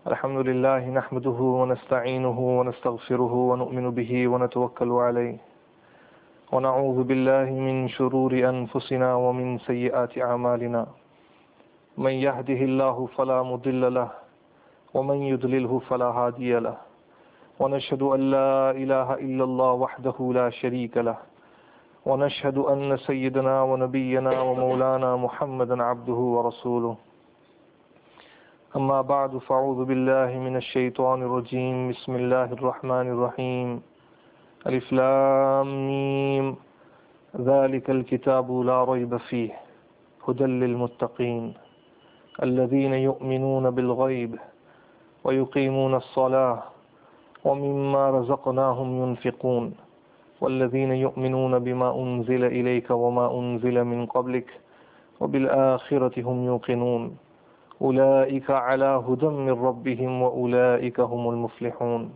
الحمد لله نحمده ونستعينه ونستغفره ونؤمن به ونتوكل عليه ونعوذ بالله من شرور أنفسنا ومن سيئات أعمالنا من يهده الله فلا مضل له ومن يضلله فلا هادي له ونشهد أن لا إله إلا الله وحده لا شريك له ونشهد أن سيدنا ونبينا ومولانا محمدا عبده ورسوله أما بعد فأعوذ بالله من الشيطان الرجيم بسم الله الرحمن الرحيم ألف لام ميم ذلك الكتاب لا ريب فيه هدى للمتقين الذين يؤمنون بالغيب ويقيمون الصلاة ومما رزقناهم ينفقون والذين يؤمنون بما أنزل إليك وما أنزل من قبلك وبالآخرة هم يوقنون أولئك على هدى من ربهم وأولئك هم المفلحون.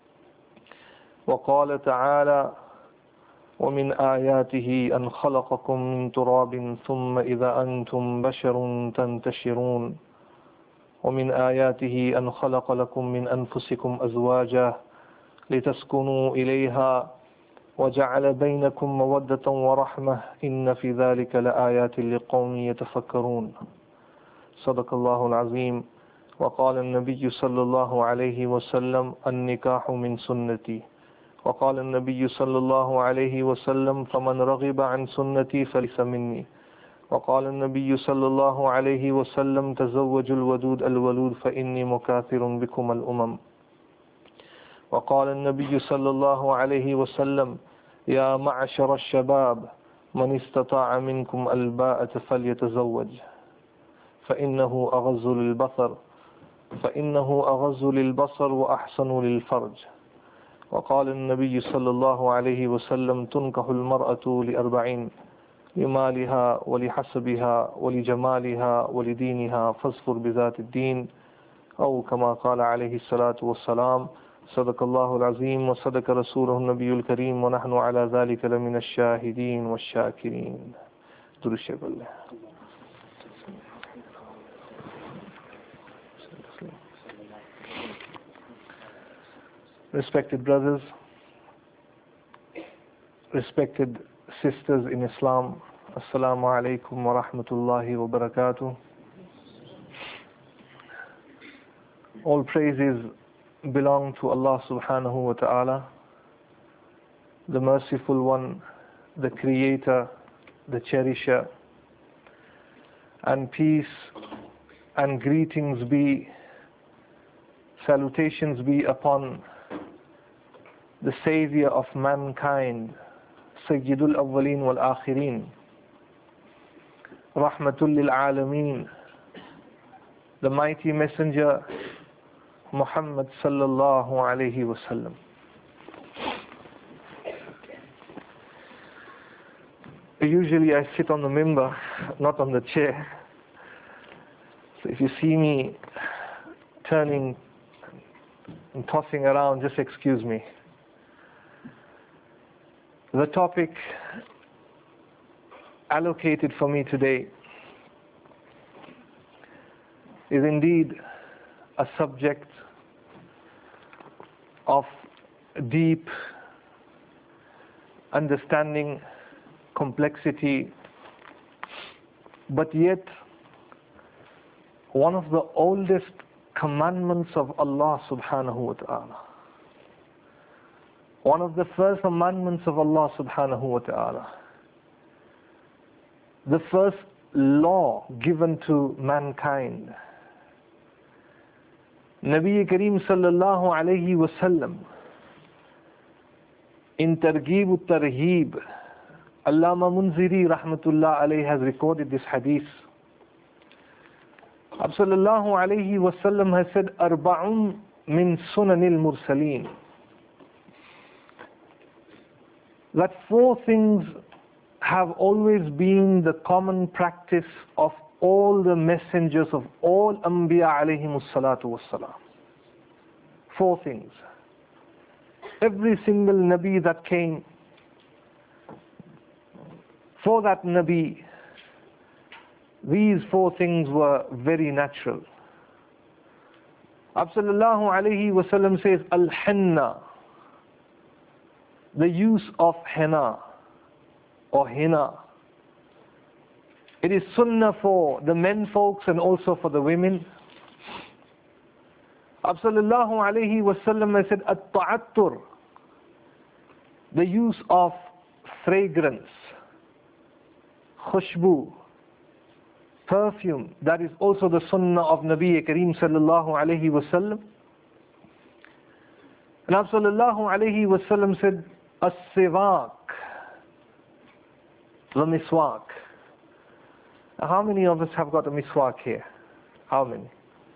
وقال تعالى ومن آياته أن خلقكم من تراب ثم إذا أنتم بشر تنتشرون ومن آياته أن خلق لكم من أنفسكم أزواجا لتسكنوا إليها وجعل بينكم مودة ورحمة إن في ذلك لآيات لقوم يتفكرون. صدق الله العظيم. وقال النبي صلى الله عليه وسلم النكاح من سنتي وقال النبي صلى الله عليه وسلم فمن رغب عن سنتي فليس مني وقال النبي صلى الله عليه وسلم تزوجوا الودود الولود فإني مكاثر بكم الأمم. وقال النبي صلى الله عليه وسلم يا معشر الشباب من استطاع منكم الباءة فليتزوج فإنه أغض للبصر وأحسن للفرج. وقال النبي صلى الله عليه وسلم تنكح المرأة لأربعين لمالها ولحسبها ولجمالها ولدينها فاظفر بذات الدين أو كما قال عليه الصلاة والسلام. صدق الله العظيم وصدق رسوله النبي الكريم ونحن على ذلك لمن الشاهدين والشاكرين. درود شریف الله. Respected brothers, respected sisters in Islam, Assalamu alaikum wa rahmatullahi wa barakatuh. All praises belong to Allah subhanahu wa ta'ala, the merciful one, the creator, the cherisher, and peace and greetings be, salutations be upon the savior of mankind, Sayyidul Awwaleen wal Akhirin, Rahmatul lil Alameen, the mighty messenger Muhammad sallallahu alayhi wasallam. Usually I sit on the mimbar, not on the chair. So if you see me turning and tossing around, just excuse me. The topic allocated for me today is indeed a subject of deep understanding, complexity, but yet one of the oldest commandments of Allah subhanahu wa ta'ala. One of the first commandments of Allah subhanahu wa ta'ala. The first law given to mankind. Nabi Kareem sallallahu alayhi wa sallam in Targhib al-Tarheeb, Allama Munziri rahmatullah alayhi has recorded this hadith. Abd sallallahu alayhi wa sallam has said arba'un min sunanil mursaleen, that four things have always been the common practice of all the messengers of all Anbiya alayhimus salatu wassalam. Four things. Every single Nabi that came, for that Nabi, these four things were very natural. Sallallahu alayhi wasallam says, al-henna, the use of henna or henna. It is sunnah for the men folks and also for the women. Sallallahu alayhi wasallam has said, at-ta'attur, the use of fragrance, khushbu, perfume, that is also the sunnah of Nabi Kareem sallallahu alayhi wasallam. And sallallahu alayhi wasallam said, as-siwak, the miswak. How many of us have got a miswak here? How many?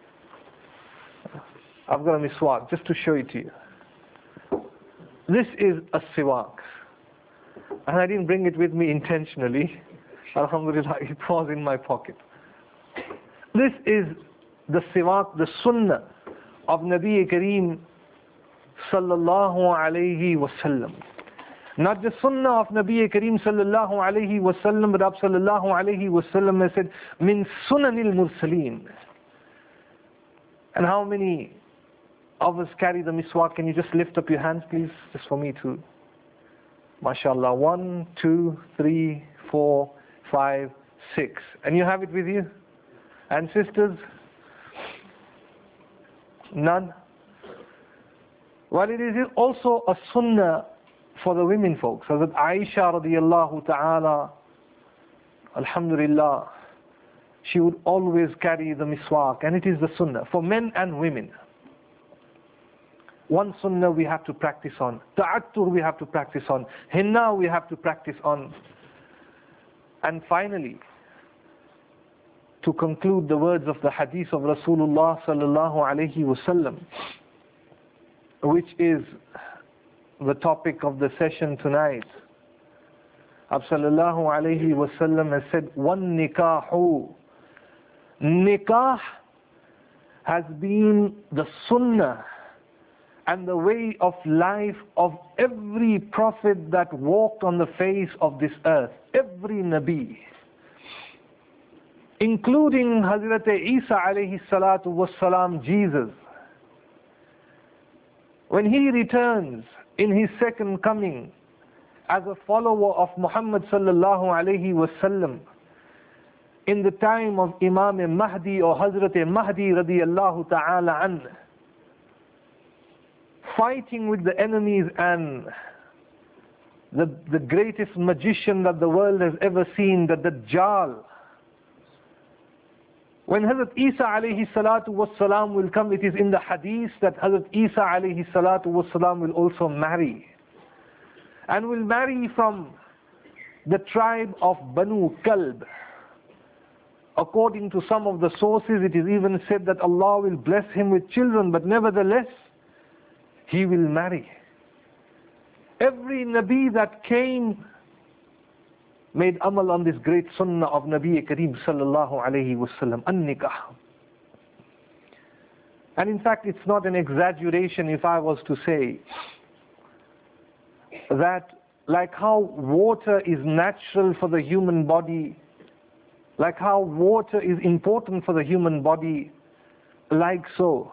I've got a miswak, just to show it to you. This is a siwak. And I didn't bring it with me intentionally. Alhamdulillah, it was in my pocket. This is the siwak, the sunnah of Nabi Kareem sallallahu alayhi wasallam. Not the sunnah of Nabi Kareem sallallahu alayhi wasallam, but sallallahu alayhi wasallam has said, min sunanil mursaleen. And how many of us carry the miswak? Can you just lift up your hands, please, just for me to? MashaAllah. 1, 2, 3, 4, 5, 6. And you have it with you? And sisters? None? Well, it is also a sunnah for the women folks. Hazrat Aisha radiyallahu ta'ala, alhamdulillah, she would always carry the miswak, and it is the sunnah for men and women. One sunnah we have to practice on. Ta'attur we have to practice on. Henna we have to practice on. And finally, to conclude the words of the hadith of Rasulullah sallallahu alayhi wasallam, which is the topic of the session tonight. Sallallahu alayhi wasallam has said, one nikahu. Nikah has been the sunnah and the way of life of every prophet that walked on the face of this earth, every Nabi, including Hazrat Isa alayhi salatu wassalam, Jesus. When he returns in his second coming as a follower of Muhammad sallallahu alayhi wasallam, in the time of Imam Mahdi or Hazrat Mahdi radiyallahu ta'ala anhu, fighting with the enemies and the greatest magician that the world has ever seen, the Dajjal. When Hazrat Isa alayhi salatu wassalam will come, it is in the hadith that Hazrat Isa alayhi salatu wassalam will also marry. And will marry from the tribe of Banu Kalb. According to some of the sources, it is even said that Allah will bless him with children, but nevertheless, he will marry. Every Nabi that came made amal on this great sunnah of Nabi Kareem sallallahu alayhi wasallam, an-nikah. And in fact, it's not an exaggeration if I was to say that like how water is natural for the human body, like how water is important for the human body, like so,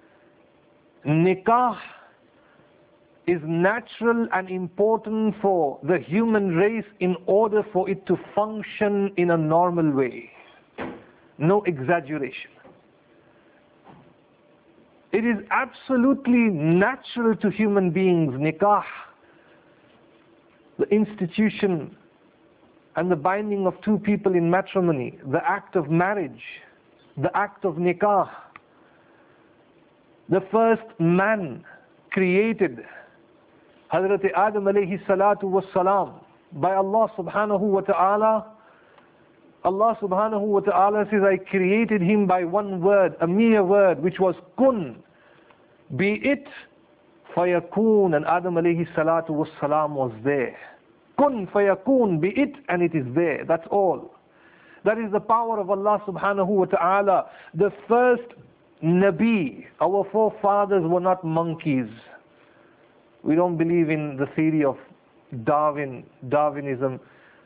nikah is natural and important for the human race in order for it to function in a normal way. No exaggeration. It is absolutely natural to human beings, nikah, the institution and the binding of two people in matrimony, the act of marriage, the act of nikah. The first man created, Hazrat Adam alayhi salatu wassalam, by Allah subhanahu wa ta'ala. Allah subhanahu wa ta'ala says, I created him by one word, a mere word, which was kun, be it, fayakun, and Adam alayhi salatu wassalam was there. Kun fayakun, be it, and it is there. That's all. That is the power of Allah subhanahu wa ta'ala. The first Nabi, our forefathers were not monkeys. We don't believe in the theory of Darwinism.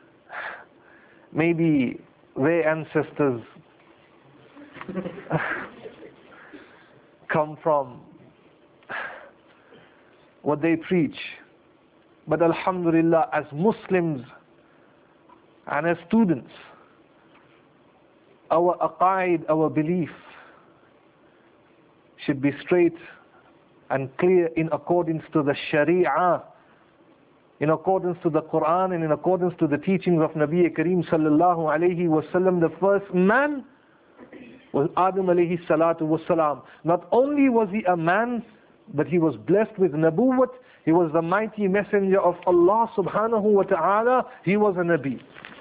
Maybe their ancestors come from what they preach. But alhamdulillah, as Muslims and as students, our aqaid, our belief should be straight and clear in accordance to the Sharia, in accordance to the Quran, and in accordance to the teachings of Nabi Kareem sallallahu alayhi wasallam. The first man was Adam alayhi salatu wasalam. Not only was he a man, but he was blessed with nabuwwat. He was the mighty messenger of Allah subhanahu wa ta'ala. He was a Nabi.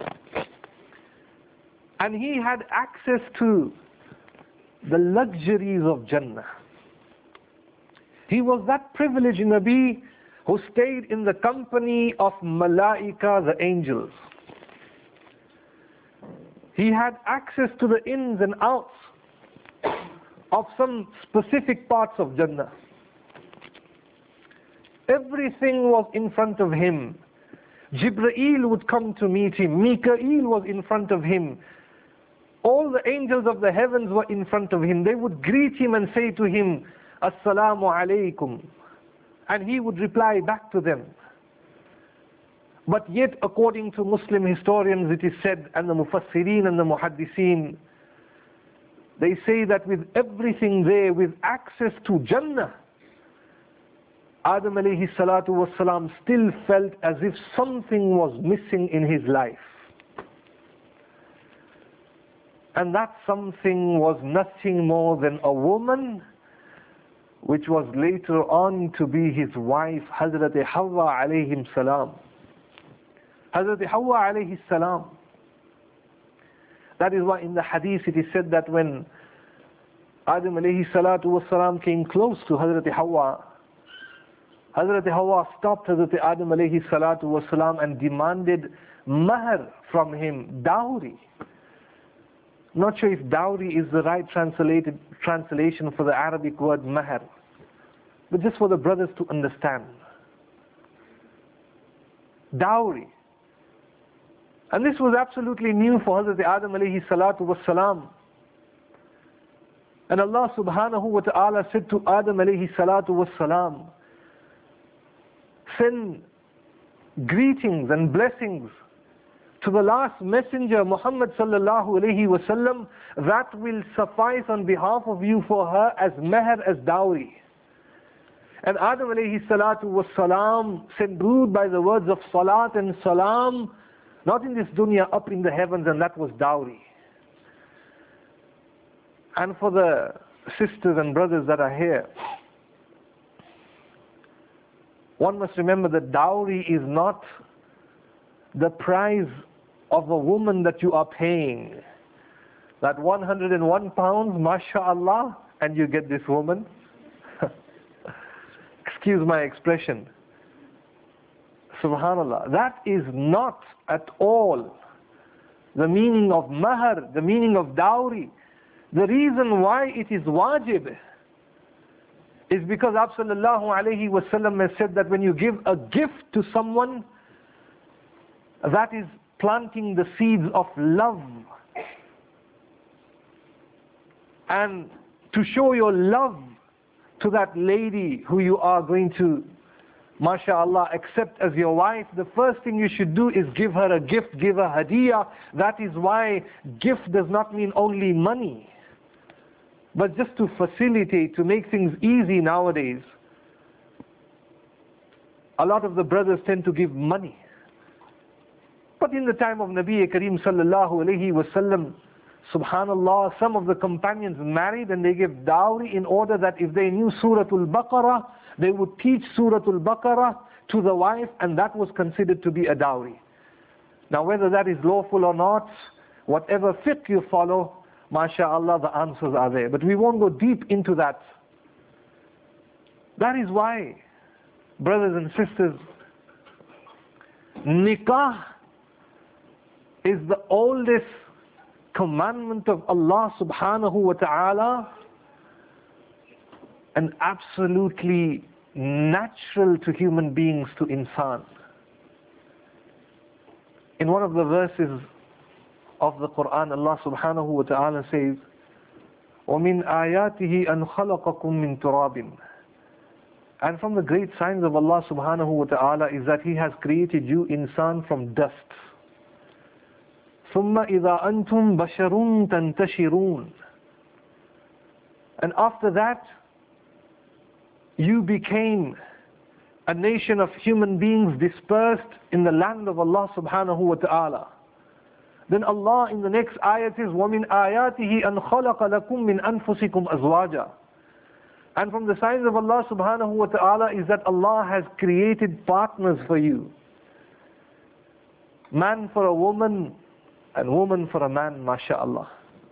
And he had access to the luxuries of Jannah. He was that privileged Nabi who stayed in the company of Malaika, the angels. He had access to the ins and outs of some specific parts of Jannah. Everything was in front of him. Jibreel would come to meet him. Mikael was in front of him. All the angels of the heavens were in front of him. They would greet him and say to him, Assalamu alaikum. And he would reply back to them. But yet, according to Muslim historians, it is said, and the Mufassirin and the Muhaddiseen, they say that with everything there, with access to Jannah, Adam alayhi salatu wasalam still felt as if something was missing in his life. And that something was nothing more than a woman, which was later on to be his wife, Hazrat Hawa alayhi salam. Hazrat Hawa alayhi salam. That is why in the hadith it is said that when Adam alayhi salatu wasalam came close to Hazrat Hawa stopped Hazrat Adam alayhi salatu wasalam and demanded mahr from him, dowry. Not sure if dowry is the right translation for the Arabic word mahr, but just for the brothers to understand. Dowry. And this was absolutely new for Hazrat Adam alayhi salatu wasalam. And Allah subhanahu wa ta'ala said to Adam alayhi salatu wasalam, send greetings and blessings to the last messenger, Muhammad sallallahu alayhi wasallam, that will suffice on behalf of you for her as mahr, as dowry. And Adam alayhi salatu wasalam sent brood by the words of salat and salam, not in this dunya, up in the heavens, and that was dowry. And for the sisters and brothers that are here, one must remember that dowry is not the price of a woman that you are paying. That 101 pounds, mashallah, and you get this woman. Excuse my expression. Subhanallah. That is not at all the meaning of mahr, the meaning of dowry. The reason why it is wajib is because Sallallahu Alaihi Wasallam has said that when you give a gift to someone, that is planting the seeds of love. And to show your love to that lady who you are going to, mashallah, accept as your wife, the first thing you should do is give her a gift, give her hadiyah. That is why gift does not mean only money, but just to facilitate, to make things easy nowadays. A lot of the brothers tend to give money. But in the time of Nabi Kareem sallallahu alayhi wasallam, subhanallah, some of the companions married and they gave dowry in order that if they knew Suratul Baqarah, they would teach Suratul Baqarah to the wife, and that was considered to be a dowry. Now whether that is lawful or not, whatever fiqh you follow, MashaAllah, the answers are there. But we won't go deep into that. That is why, brothers and sisters, nikah is the oldest commandment of Allah subhanahu wa ta'ala, and absolutely natural to human beings, to insan. In one of the verses of the Quran, Allah subhanahu wa ta'ala says, وَمِنْ آيَاتِهِ أَنْ خَلَقَكُم مِّن تُرَابٍ. And from the great signs of Allah subhanahu wa ta'ala is that He has created you, insan, from dust. ثُمَّ إِذَا أَنْتُمْ بَشَرٌ تَنْتَشِرُونَ. And after that, you became a nation of human beings dispersed in the land of Allah subhanahu wa ta'ala. Then Allah in the next ayat says, وَمِنْ آيَاتِهِ أَنْ خَلَقَ لَكُم مِّنْ أَنفُسِكُمْ أَزْوَاجًا. And from the signs of Allah subhanahu wa ta'ala is that Allah has created partners for you. Man for a woman and woman for a man, mashallah.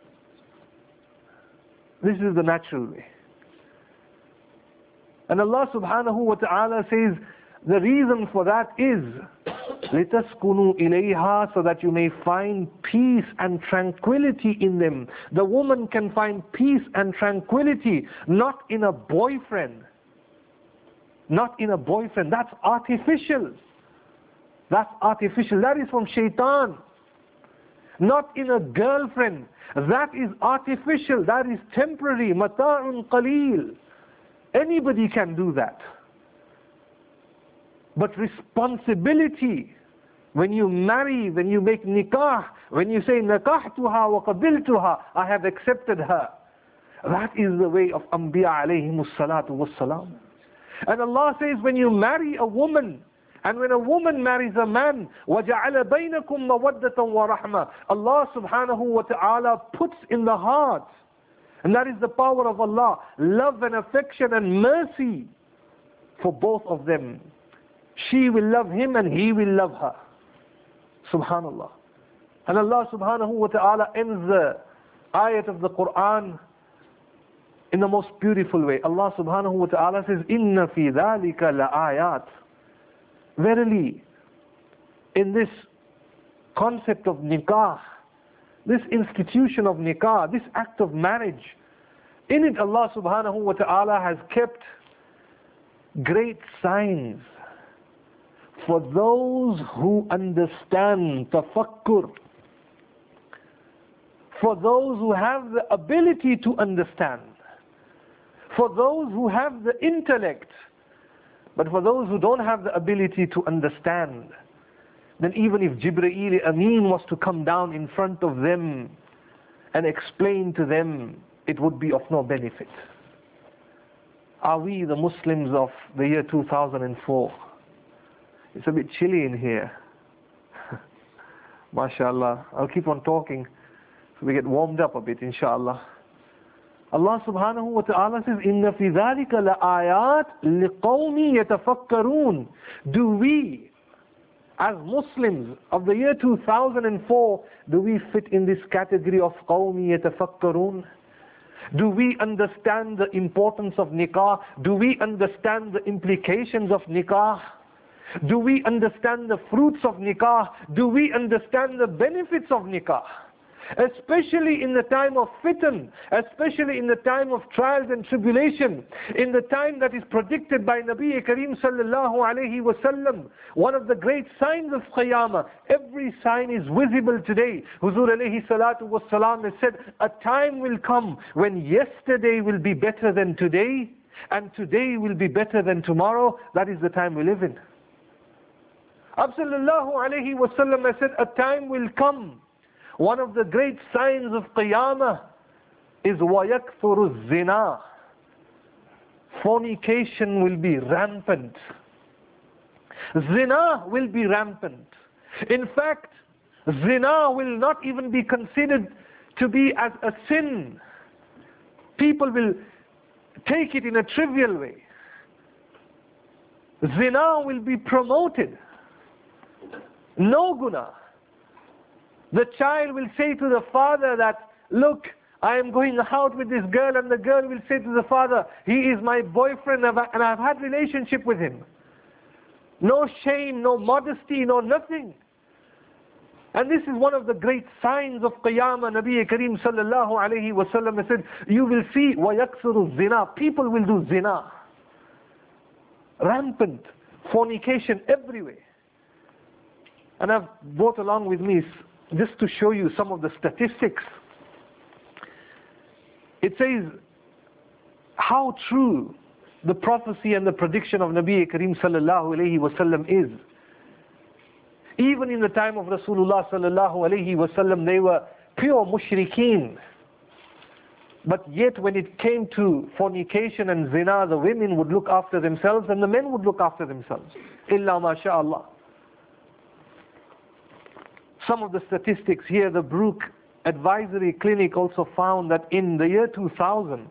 This is the natural way. And Allah subhanahu wa ta'ala says, the reason for that is لِتَسْكُنُوا إِلَيْهَا, so that you may find peace and tranquility in them. The woman can find peace and tranquility not in a boyfriend. Not in a boyfriend. That's artificial. That's artificial. That is from shaitan. Not in a girlfriend. That is artificial. That is temporary. مَتَاعٌ قَلِيلٌ. Anybody can do that. But responsibility, when you marry, when you make nikah, when you say nakahtuha wa qabiltuha, I have accepted her. That is the way of Anbiya alayhimus salatu wassalam. And Allah says, when you marry a woman, and when a woman marries a man, وَجَعَلَ بَيْنَكُمْ مَوَدَّةً وَرَحْمَةً, Allah subhanahu wa ta'ala puts in the heart, and that is the power of Allah, love and affection and mercy for both of them. She will love him and he will love her. Subhanallah. And Allah subhanahu wa ta'ala ends the ayat of the Quran in the most beautiful way. Allah subhanahu wa ta'ala says, إِنَّ فِي ذَلِكَ لَآيَاتٍ. Verily, in this concept of nikah, this institution of nikah, this act of marriage, in it Allah subhanahu wa ta'ala has kept great signs for those who understand tafakkur, for those who have the ability to understand, for those who have the intellect. But for those who don't have the ability to understand, then even if Jibreel Ameen was to come down in front of them and explain to them, it would be of no benefit. Are we the Muslims of the year 2004? It's a bit chilly in here. MashaAllah. I'll keep on talking so we get warmed up a bit, inshaAllah. Allah subhanahu wa ta'ala says, إِنَّ فِي ذَلِكَ لَآيَاتٍ لِقَوْمٍ يَتَفَكَّرُونَ. Do we, as Muslims of the year 2004, do we fit in this category of قَوْمٍ يَتَفَكَّرُونَ? Do we understand the importance of nikah? Do we understand the implications of nikah? Do we understand the fruits of nikah? Do we understand the benefits of nikah? Especially in the time of fitan, especially in the time of trials and tribulation, in the time that is predicted by Nabi Kareem sallallahu alayhi wasallam, one of the great signs of Qiyamah. Every sign is visible today. Huzur alayhi salatu wassalam has said, a time will come when yesterday will be better than today, and today will be better than tomorrow. That is the time we live in. Sallallahu alayhi wasallam has said, a time will come. One of the great signs of Qiyamah is وَيَكْثُرُ الزِّنَا. Fornication will be rampant. Zina will be rampant. In fact, zina will not even be considered to be as a sin. People will take it in a trivial way. Zina will be promoted. No guna. The child will say to the father that, look, I am going out with this girl, and the girl will say to the father, he is my boyfriend and I've had relationship with him. No shame, no modesty, no nothing. And this is one of the great signs of Qiyamah. Nabi Kareem sallallahu alayhi wa sallam said, you will see وَيَكْثُرُ الزِّنَا. People will do zina. Rampant. Fornication everywhere. And I've brought along with me just to show you some of the statistics. It says how true the prophecy and the prediction of Nabi Kareem sallallahu alayhi wasallam is. Even in the time of Rasulullah sallallahu alayhi wasallam, they were pure mushrikeen. But yet when it came to fornication and zina, the women would look after themselves and the men would look after themselves. Illa masha'Allah. Some of the statistics here, the Brook Advisory Clinic also found that in the year 2000,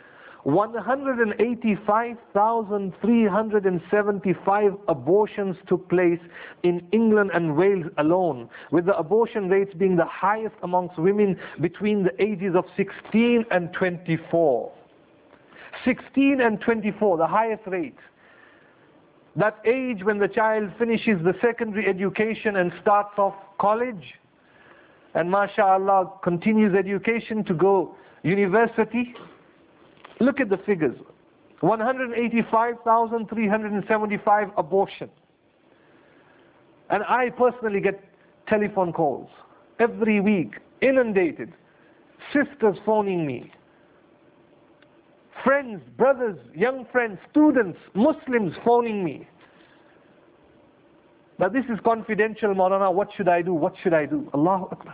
185,375 abortions took place in England and Wales alone, with the abortion rates being the highest amongst women between the ages of 16 and 24. 16 and 24, the highest rate. That age when the child finishes the secondary education and starts off college, and mashallah continues education to go university. Look at the figures. 185,375 abortion. And I personally get telephone calls every week, inundated. Sisters phoning me. Friends, brothers, young friends, students, Muslims phoning me. But this is confidential, Maulana. What should I do? What should I do? Allahu Akbar.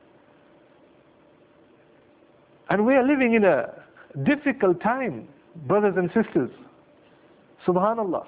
And we are living in a difficult time, brothers and sisters. Subhanallah.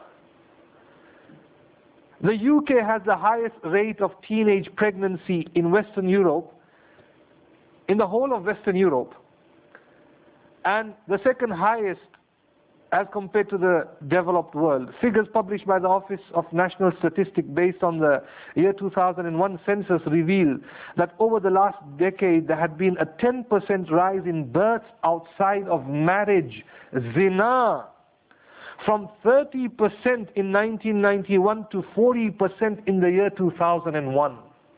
The UK has the highest rate of teenage pregnancy in Western Europe, in the whole of Western Europe, and the second highest as compared to the developed world. Figures published by the Office of National Statistics based on the year 2001 census reveal that over the last decade there had been a 10% rise in births outside of marriage, zina, from 30% in 1991 to 40% in the year 2001.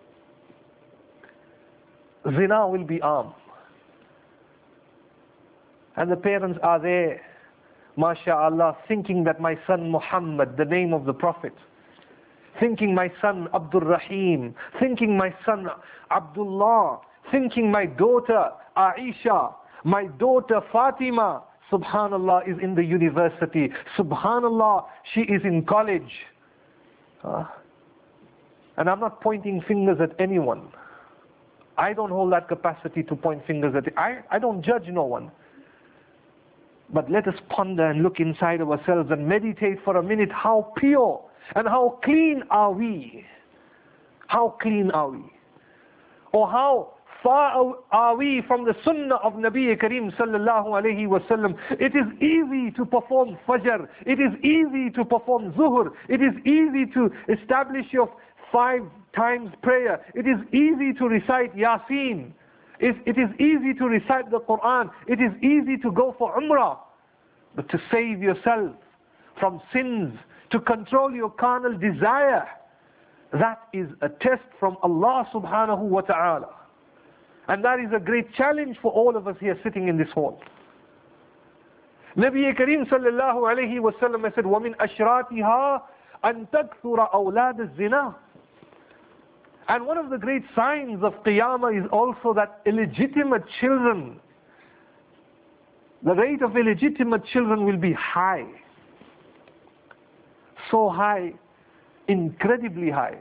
Zina will be armed. And the parents are there, MashaAllah, thinking that my son Muhammad, the name of the Prophet, thinking my son Abdul Rahim, thinking my son Abdullah, thinking my daughter Aisha, my daughter Fatima, subhanallah, is in the university. Subhanallah, she is in college. And I'm not pointing fingers at anyone. I don't hold that capacity to point fingers at it. I don't judge no one. But let us ponder and look inside ourselves and meditate for a minute. How pure and how clean are we? How clean are we? Or how far are we from the sunnah of Nabi Kareem sallallahu alayhi wasallam? It is easy to perform Fajr. It is easy to perform Zuhr. It is easy to establish your 5 times prayer. It is easy to recite Yasin. It is easy to recite the Quran. It is easy to go for Umrah. But to save yourself from sins, to control your carnal desire, that is a test from Allah subhanahu wa ta'ala. And that is a great challenge for all of us here sitting in this hall. Nabi Kareem sallallahu alayhi wa sallam said, وَمِنْ أَشْرَاتِهَا أَن تَكْثُرَ أَوْلَادَ الزِّنَا. And one of the great signs of Qiyamah is also that illegitimate children, the rate of illegitimate children will be high. So high, incredibly high.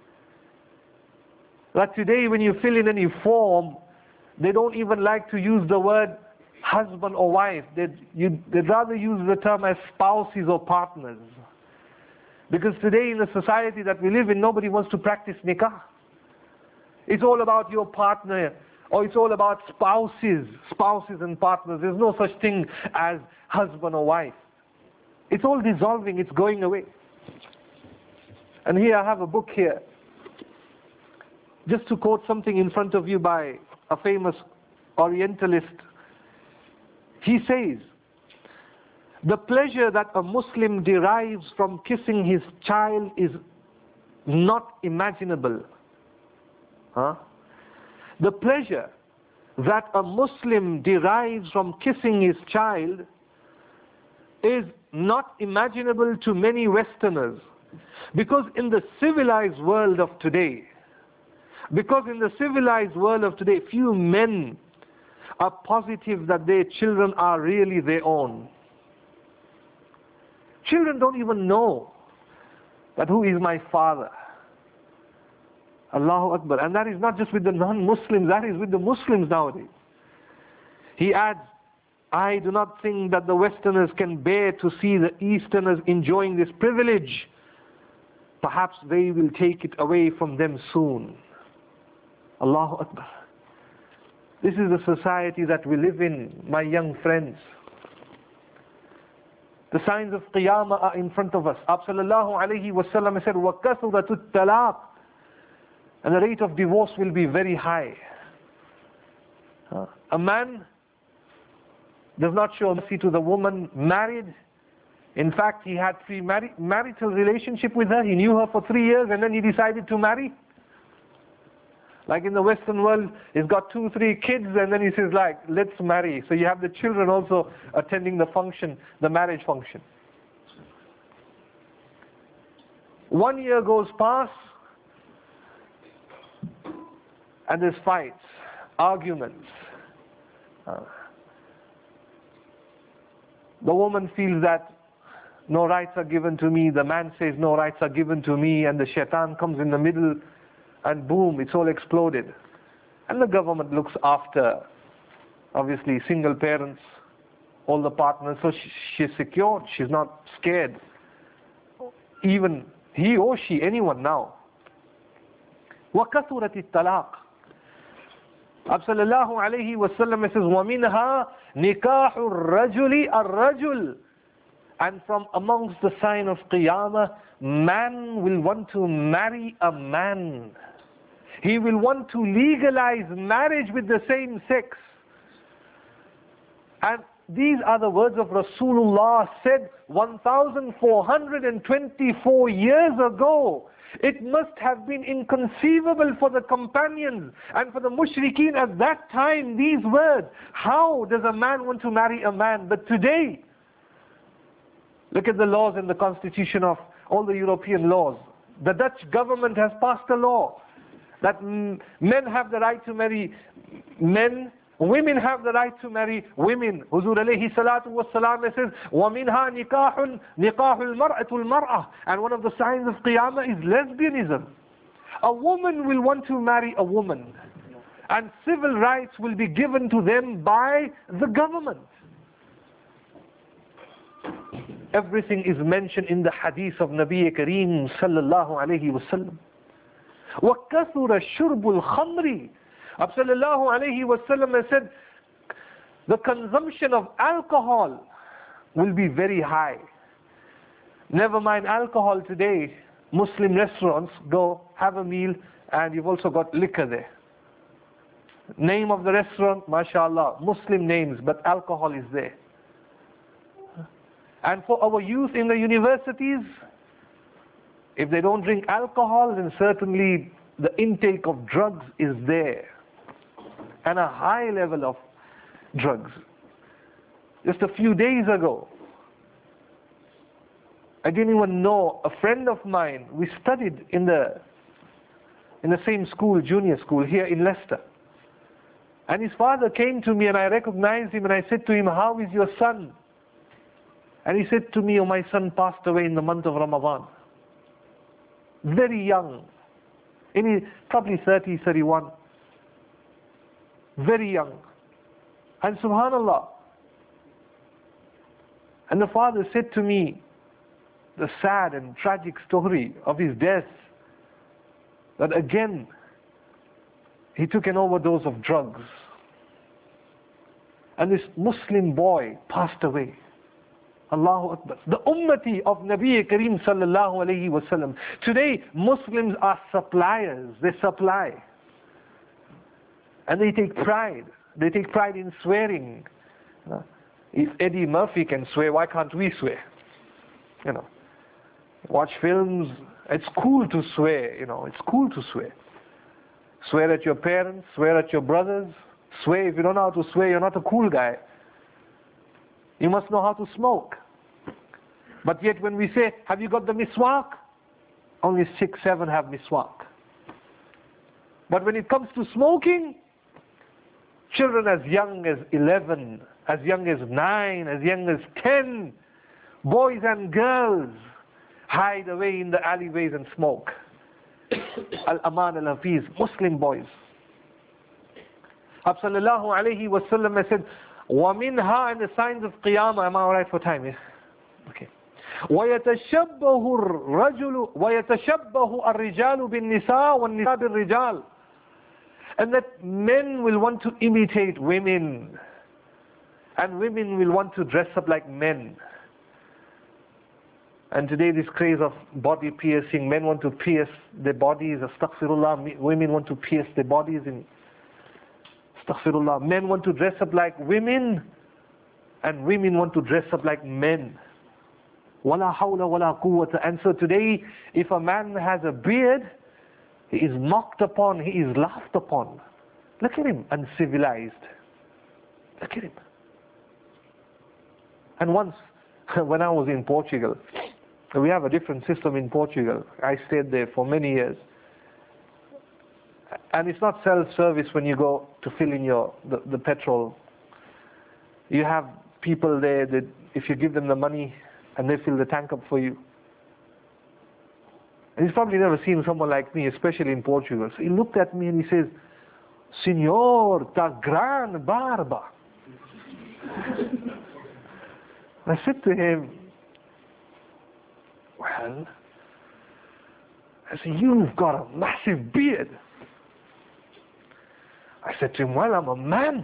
That today when you fill in any form, they don't even like to use the word husband or wife. They'd rather use the term as spouses or partners. Because today in the society that we live in, nobody wants to practice nikah. It's all about your partner, or it's all about spouses and partners. There's no such thing as husband or wife. It's all dissolving, it's going away. And here I have a book here, just to quote something in front of you by a famous Orientalist. He says, the pleasure that a Muslim derives from kissing his child is not imaginable. The pleasure that a Muslim derives from kissing his child is not imaginable to many Westerners. Because in the civilized world of today, few men are positive that their children are really their own. Children don't even know that who is my father. Allahu Akbar. And that is not just with the non-Muslims, that is with the Muslims nowadays. He adds, I do not think that the Westerners can bear to see the Easterners enjoying this privilege. Perhaps they will take it away from them soon. Allahu Akbar. This is the society that we live in, my young friends. The signs of Qiyamah are in front of us. Sallallahu alayhi wa sallam said, وَكَثُرَةُ التَّلَاقِ, and the rate of divorce will be very high. A man does not show mercy to the woman married. In fact, he had marital relationship with her. He knew her for 3 years and then he decided to marry. Like in the Western world, he's got 2, 3 kids and then he says like, let's marry. So you have the children also attending the function, the marriage function. 1 year goes past and there's fights, arguments. The woman feels that no rights are given to me, the man says no rights are given to me, and the shaitan comes in the middle and boom, it's all exploded. And the government looks after, obviously, single parents, all the partners, so she's secured, she's not scared. Even he or she, anyone now. وَكَثُرَتِ الطَّلَاقِ. Sallallahu alayhi wa sallam says, وَمِنْهَا نِكَاحُ الرَّجُلِ الرَّجُلِ. And from amongst the sign of Qiyamah, man will want to marry a man. He will want to legalize marriage with the same sex. And these are the words of Rasulullah said 1424 years ago. It must have been inconceivable for the companions and for the mushrikeen at that time, these words. How does a man want to marry a man? But today, look at the laws and the constitution of all the European laws. The Dutch government has passed a law that men have the right to marry men, women have the right to marry women. Huzur alayhi salatu wassalam says, وَمِنْهَا نِكَاحٌ الْمَرْأَةُ الْمَرْأَةِ. And one of the signs of Qiyamah is lesbianism. A woman will want to marry a woman. And civil rights will be given to them by the government. Everything is mentioned in the hadith of Nabi Kareem sallallahu alayhi wa sallam. وَكَثُرَ شُرْبُ الْخَمْرِ. Sallallahu alayhi wa sallam has said, the consumption of alcohol will be very high. Never mind alcohol today, Muslim restaurants, go have a meal and you've also got liquor there. Name of the restaurant, mashallah, Muslim names, but alcohol is there. And for our youth in the universities, if they don't drink alcohol, then certainly the intake of drugs is there. And a high level of drugs. Just a few days ago, I didn't even know, a friend of mine, we studied in the same school, junior school here in Leicester. And his father came to me and I recognized him and I said to him, how is your son? And he said to me, oh, my son passed away in the month of Ramadan. Very young. Probably 30, 31. Very young. And subhanallah. And the father said to me, the sad and tragic story of his death, that again, he took an overdose of drugs. And this Muslim boy passed away. Allahu Akbar. The ummati of Nabi Kareem sallallahu alayhi wa sallam. Today, Muslims are suppliers. They supply. And they take pride. They take pride in swearing. If Eddie Murphy can swear, why can't we swear? Watch films. It's cool to swear. It's cool to swear. Swear at your parents. Swear at your brothers. Swear. If you don't know how to swear, you're not a cool guy. You must know how to smoke. But yet when we say, have you got the miswak? Only 6, 7 have miswak. But when it comes to smoking, Children as young as 11, as young as 9, as young as 10, boys and girls hide away in the alleyways and smoke. Al-Aman al-Hafiz, Muslim boys. Sallallahu alayhi wa sallam said, وَمِنْهَا, and the signs of Qiyamah. Am I alright for time? Yeah? Okay. وَيَتَشَبَّهُ الرَّجُلُ وَيَتَشَبَّهُ الرِّجَالُ بِالنِّسَاءِ وَالنِّسَاء بِالرِّجَالِ. And that men will want to imitate women, and women will want to dress up like men. And today this craze of body piercing, men want to pierce their bodies, astaghfirullah, women want to pierce their bodies in astaghfirullah. Men want to dress up like women, and women want to dress up like men. Wala hawla wala quwwata. And so today, if a man has a beard, he is mocked upon, he is laughed upon. Look at him, uncivilized. Look at him. And once, when I was in Portugal, we have a different system in Portugal. I stayed there for many years. And it's not self-service when you go to fill in the petrol. You have people there that if you give them the money and they fill the tank up for you. And he's probably never seen someone like me, especially in Portugal. So he looked at me and he says, Senhor, ta gran barba. I said to him, well, I said, you've got a massive beard. I said to him, well, I'm a man.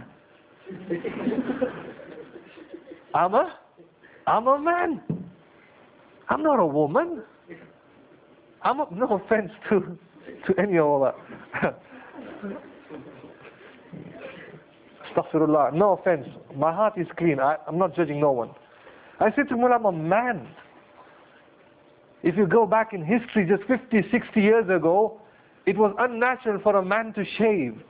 I'm a man. I'm not a woman. No offense to any of that. Astaghfirullah, no offense. My heart is clean. I'm not judging no one. I said to him, well, I'm a man. If you go back in history, just 50, 60 years ago, it was unnatural for a man to shave.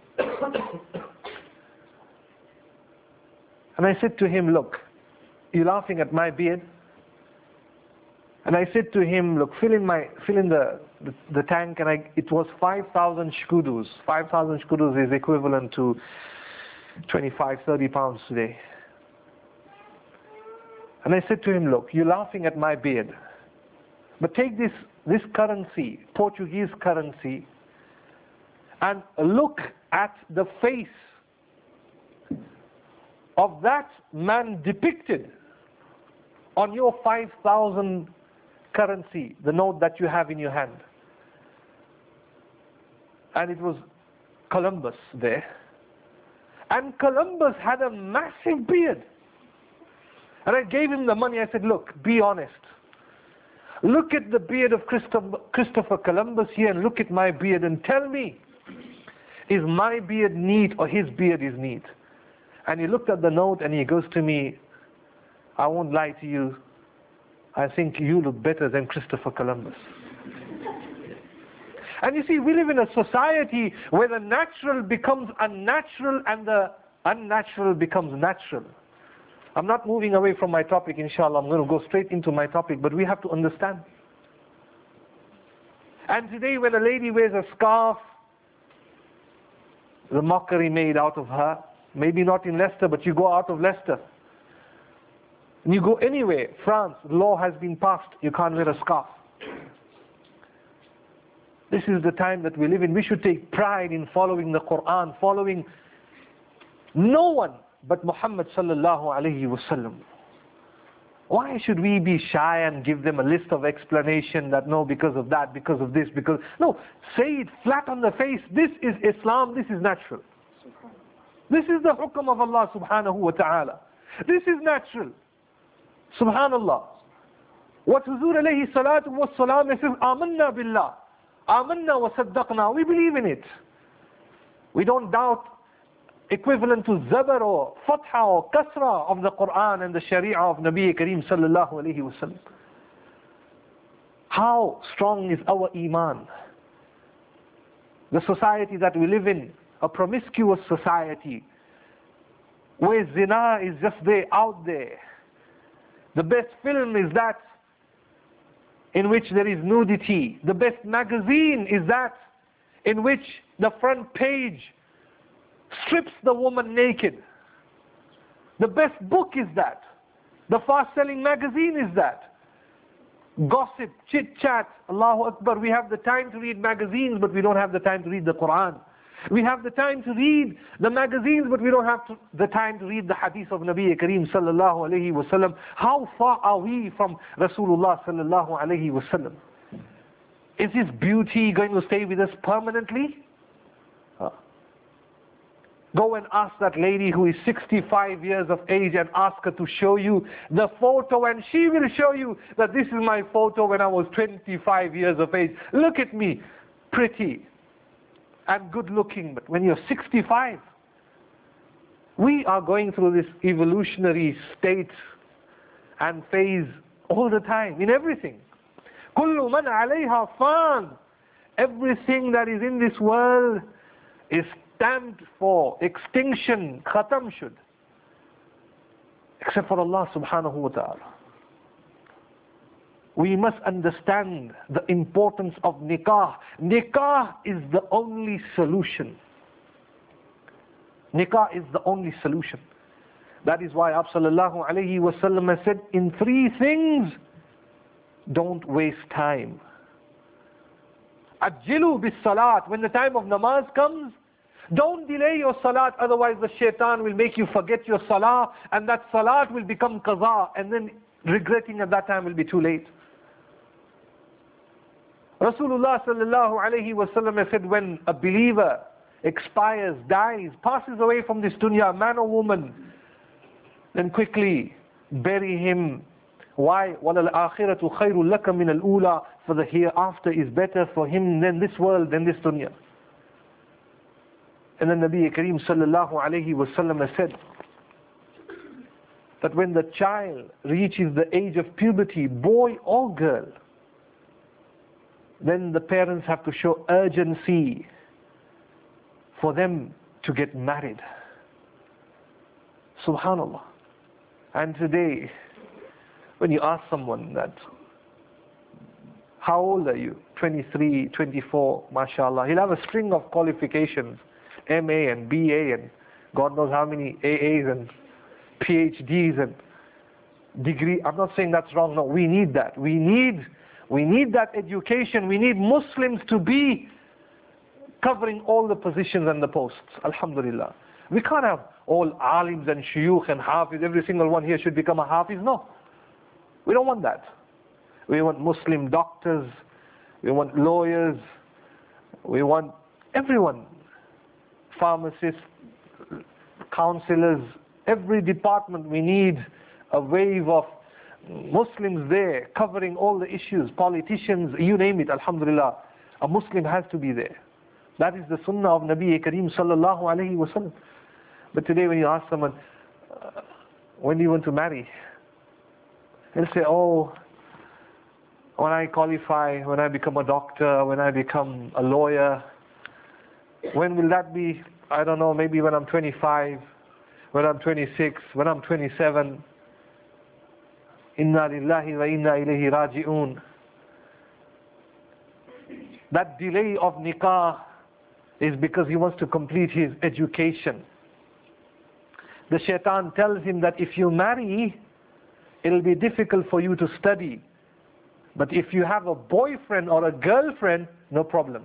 And I said to him, look, you're laughing at my beard? And I said to him, look, fill in the tank, and it was 5,000 shkudus. 5,000 shkudus is equivalent to 25, 30 pounds today. And I said to him, look, you're laughing at my beard, but take this currency, Portuguese currency, and look at the face of that man depicted on your 5,000 currency, the note that you have in your hand. And it was Columbus there. And Columbus had a massive beard. And I gave him the money. I said, look, be honest. Look at the beard of Christopher Columbus here, and look at my beard, and tell me, is my beard neat or his beard is neat? And he looked at the note and he goes to me, I won't lie to you, I think you look better than Christopher Columbus. And you see, we live in a society where the natural becomes unnatural and the unnatural becomes natural. I'm not moving away from my topic, inshallah. I'm going to go straight into my topic, but we have to understand. And today when a lady wears a scarf, the mockery made out of her. Maybe not in Leicester, but you go out of Leicester. And you go anywhere, France, law has been passed, you can't wear a scarf. This is the time that we live in. We should take pride in following the Quran, following no one but Muhammad sallallahu alayhi wasallam. Why should we be shy and give them a list of explanation that no, because of that, because of this, because... No, say it flat on the face. This is Islam, this is natural. This is the hukm of Allah subhanahu wa ta'ala. This is natural. Subhanallah. What Huzur alayhi salatu wa salam says, Amanna billah. Amanna wa saddaqna. We believe in it. We don't doubt equivalent to zabar or fatha or kasra of the Quran and the Sharia of Nabi Kareem sallallahu alayhi wa sallam. How strong is our iman? The society that we live in, a promiscuous society, where zina is just there, out there. The best film is that in which there is nudity. The best magazine is that in which the front page strips the woman naked. The best book is that. The fast-selling magazine is that. Gossip, chit-chat, Allahu Akbar. We have the time to read magazines, but we don't have the time to read the Quran. We have the time to read the magazines, but we don't have the time to read the hadith of Nabi Kareem sallallahu alayhi wa sallam. How far are we from Rasulullah sallallahu alayhi wa sallam? Is his beauty going to stay with us permanently? Go and ask that lady who is 65 years of age and ask her to show you the photo, and she will show you that this is my photo when I was 25 years of age. Look at me, pretty and good looking, but when you're 65, we are going through this evolutionary state and phase all the time, in everything. كُلُّ مَنْ عَلَيْهَا فَانٍ. Everything that is in this world is stamped for extinction, khatam should, except for Allah subhanahu wa ta'ala. We must understand the importance of nikah. Nikah is the only solution. Nikah is the only solution. That is why Abd sallallahu alayhi wa sallam has said, in three things, don't waste time. Ajjilu bis salat. When the time of namaz comes, don't delay your salat, otherwise the shaitan will make you forget your salah, and that salat will become qaza, and then regretting at that time will be too late. Rasulullah sallallahu alayhi wa sallam has said, when a believer expires, dies, passes away from this dunya, man or woman, then quickly bury him. Why? وَلَلْآخِرَةُ خَيْرٌ لَكَ مِنَ الْأُولَى. For the hereafter is better for him than this world, than this dunya. And then Nabi Kareem sallallahu alayhi wa sallam has said that when the child reaches the age of puberty, boy or girl, then the parents have to show urgency for them to get married. Subhanallah. And today, when you ask someone that, how old are you? 23, 24, mashallah. He'll have a string of qualifications, MA and BA and God knows how many AAs and PhDs and degree. I'm not saying that's wrong. No, we need that. We need that education. We need Muslims to be covering all the positions and the posts. Alhamdulillah. We can't have all alims and shuyukh and hafiz. Every single one here should become a hafiz. No. We don't want that. We want Muslim doctors. We want lawyers. We want everyone. Pharmacists, counselors, every department. We need a wave of Muslims there covering all the issues, politicians, you name it. Alhamdulillah, a Muslim has to be there. That is the sunnah of Nabi Kareem sallallahu alayhi wa sallam. But today when you ask someone, when do you want to marry? They'll say, oh, when I qualify, when I become a doctor, when I become a lawyer. When will that be? I don't know, maybe when I'm 25, when I'm 26, when I'm 27. Inna lillahi wa inna ilayhi raji'un. That delay of nikah is because he wants to complete his education. The shaitan tells him that if you marry, it'll be difficult for you to study. But if you have a boyfriend or a girlfriend, no problem.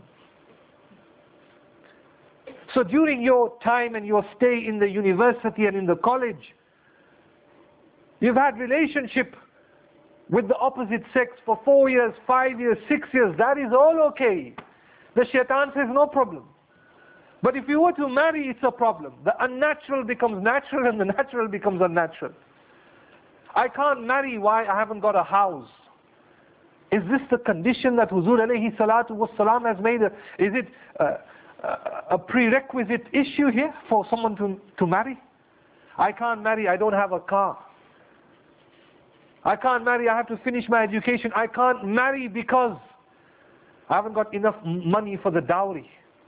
So during your time and your stay in the university and in the college, you've had relationship with the opposite sex for 4 years, 5 years, 6 years. That is all okay. The shaitan says no problem. But if you were to marry, it's a problem. The unnatural becomes natural and the natural becomes unnatural. I can't marry. Why? I haven't got a house. Is this the condition that Huzur alayhi salatu wassalam has made? Is it a prerequisite issue here for someone to marry? I can't marry. I don't have a car. I can't marry. I have to finish my education. I can't marry because I haven't got enough money for the dowry.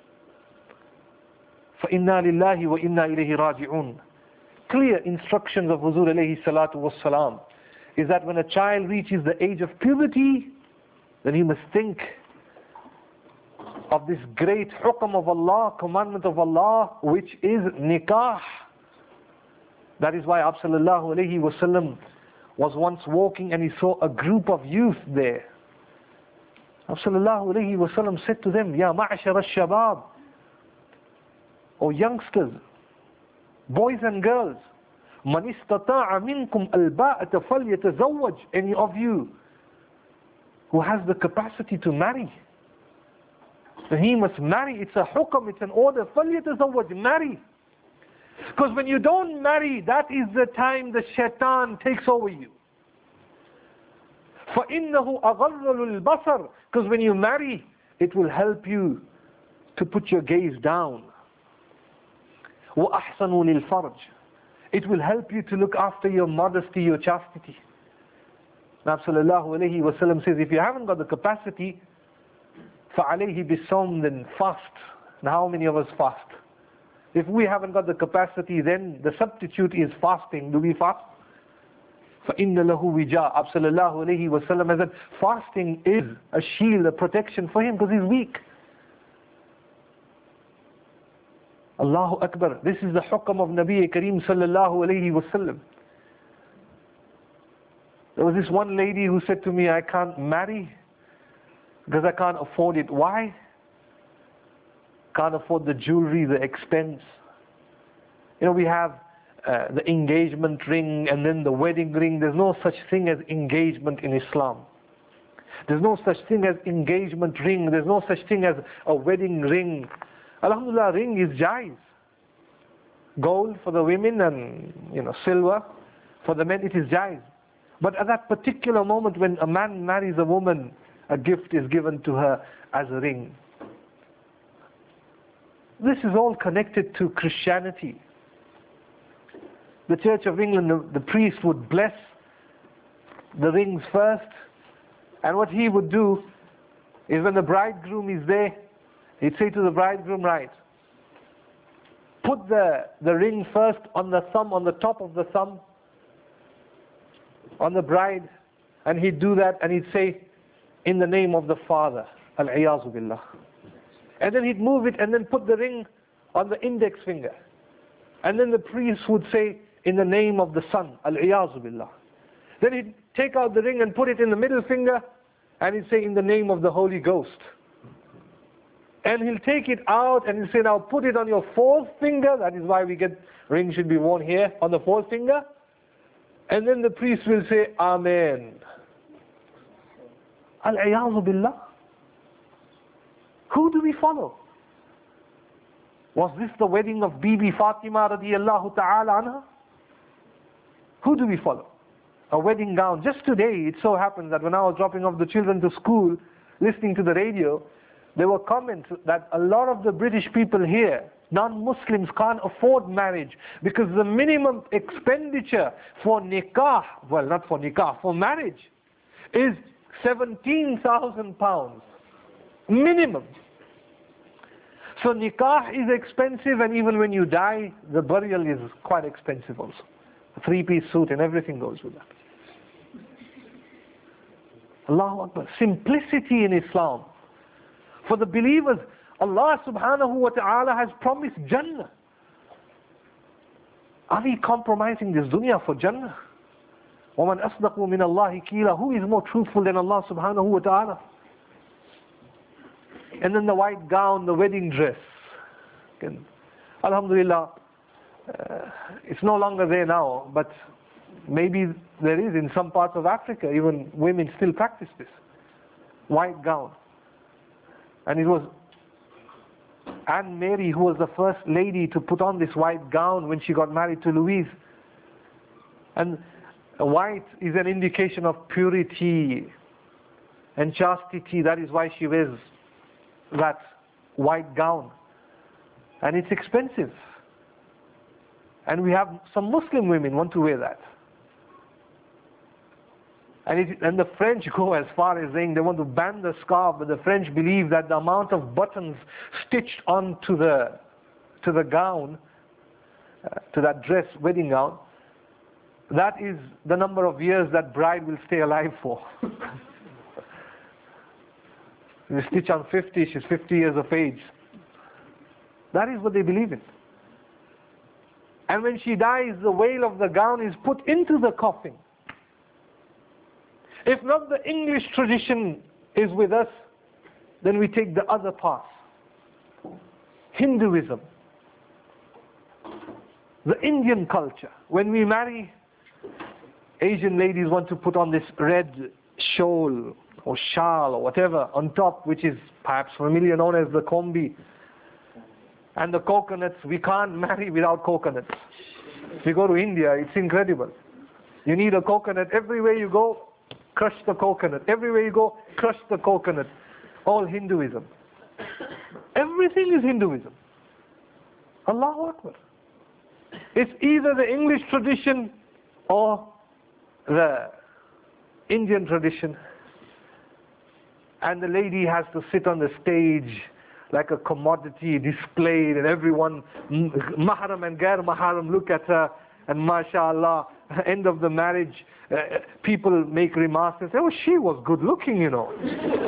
فَإِنَّا لِلَّهِ وَإِنَّا إِلَيْهِ رَاجِعُونَ. Clear instructions of Huzur alayhi salatu wassalam is that when a child reaches the age of puberty, then he must think of this great hukm of Allah, commandment of Allah, which is nikah. That is why Abu sallallahu alayhi wasallam was once walking and he saw a group of youth there. Abu sallallahu alayhi wasallam said to them, Ya ma'ashar al-shabab, O youngsters, boys and girls, Man istata'a minkum al-ba'ata falyatazawwaj. Any of you who has the capacity to marry, then he must marry. It's a hukam, it's an order. فَلْيَتَزَوَّجْ, marry. Because when you don't marry, that is the time the shaitan takes over you. فَإِنَّهُ أَغَرَّ لِلْبَصَرِ. Because when you marry, it will help you to put your gaze down. وَأَحْسَنُ لِلْفَرْجِ. It will help you to look after your modesty, your chastity. Nabi sallallahu alayhi wa sallam says, if you haven't got the capacity, فَعَلَيْهِ بِالصَّوْمِ, then fast. Now how many of us fast? If we haven't got the capacity, then the substitute is fasting. Do we fast? فَإِنَّ لَهُ وِجَاءَ. Abu sallallahu alayhi wa sallam has said, fasting is a shield, a protection for him because he's weak. Allahu Akbar. This is the hukam of Nabi Kareem sallallahu alayhi wa sallam. There was this one lady who said to me, I can't marry because I can't afford it. Why? Can't afford the jewelry, the expense. You know, we have the engagement ring and then the wedding ring. There's no such thing as engagement in Islam. There's no such thing as engagement ring. There's no such thing as a wedding ring. Alhamdulillah, ring is jaiz. Gold for the women and, you know, silver. For the men, it is jaiz. But at that particular moment when a man marries a woman, a gift is given to her as a ring. This is all connected to Christianity. The Church of England, the priest would bless the rings first, and what he would do is when the bridegroom is there, he'd say to the bridegroom, right, put the ring first on the thumb, on the top of the thumb, on the bride, and he'd do that and he'd say, in the name of the Father, al-iyazu billah. And then he'd move it and then put the ring on the index finger. And then the priest would say, in the name of the Son, al-iyazu billah. Then he'd take out the ring and put it in the middle finger, and he'd say, in the name of the Holy Ghost. And he'll take it out and he'll say, now put it on your fourth finger. That is why we get, ring should be worn here, on the fourth finger. And then the priest will say, Amen. Al-iyazu billah. Who do we follow? Was this the wedding of Bibi Fatima radiyallahu ta'ala anha? Who do we follow? A wedding gown. Just today, it so happens that when I was dropping off the children to school, listening to the radio, there were comments that a lot of the British people here, non-Muslims, can't afford marriage because the minimum expenditure for nikah, well, not for nikah, for marriage, is £17,000. Minimum. So nikah is expensive, and even when you die, the burial is quite expensive also. A three-piece suit and everything goes with that. Allahu Akbar. Simplicity in Islam. For the believers, Allah subhanahu wa ta'ala has promised Jannah. Are we compromising this dunya for Jannah? وَمَنْ أَصْدَقُ مِنَ اللَّهِ قِيلًا. Who is more truthful than Allah subhanahu wa ta'ala? And then the white gown, the wedding dress. Again, alhamdulillah, it's no longer there now, but maybe there is in some parts of Africa, even women still practice this. White gown. And it was Anne Mary who was the first lady to put on this white gown when she got married to Louis. And white is an indication of purity and chastity. That is why she wears that white gown. And it's expensive. And we have some Muslim women want to wear that. And the French go as far as saying they want to ban the scarf, but the French believe that the amount of buttons stitched onto the gown, to that dress, wedding gown, that is the number of years that bride will stay alive for. You stitch on 50, she's 50 years of age. That is what they believe in. And when she dies, the veil of the gown is put into the coffin. If not the English tradition is with us, then we take the other path. Hinduism. The Indian culture. When we marry, Asian ladies want to put on this red shawl or shawl or whatever on top, which is perhaps familiar known as the kombi. And the coconuts, we can't marry without coconuts. If you go to India, it's incredible. You need a coconut. Everywhere you go, crush the coconut. Everywhere you go, crush the coconut. All Hinduism. Everything is Hinduism. Allahu Akbar. It's either the English tradition or the Indian tradition. And the lady has to sit on the stage like a commodity displayed, and everyone, mahram and gair mahram, look at her, and mashallah, end of the marriage, people make remarks and say, oh, she was good looking, you know.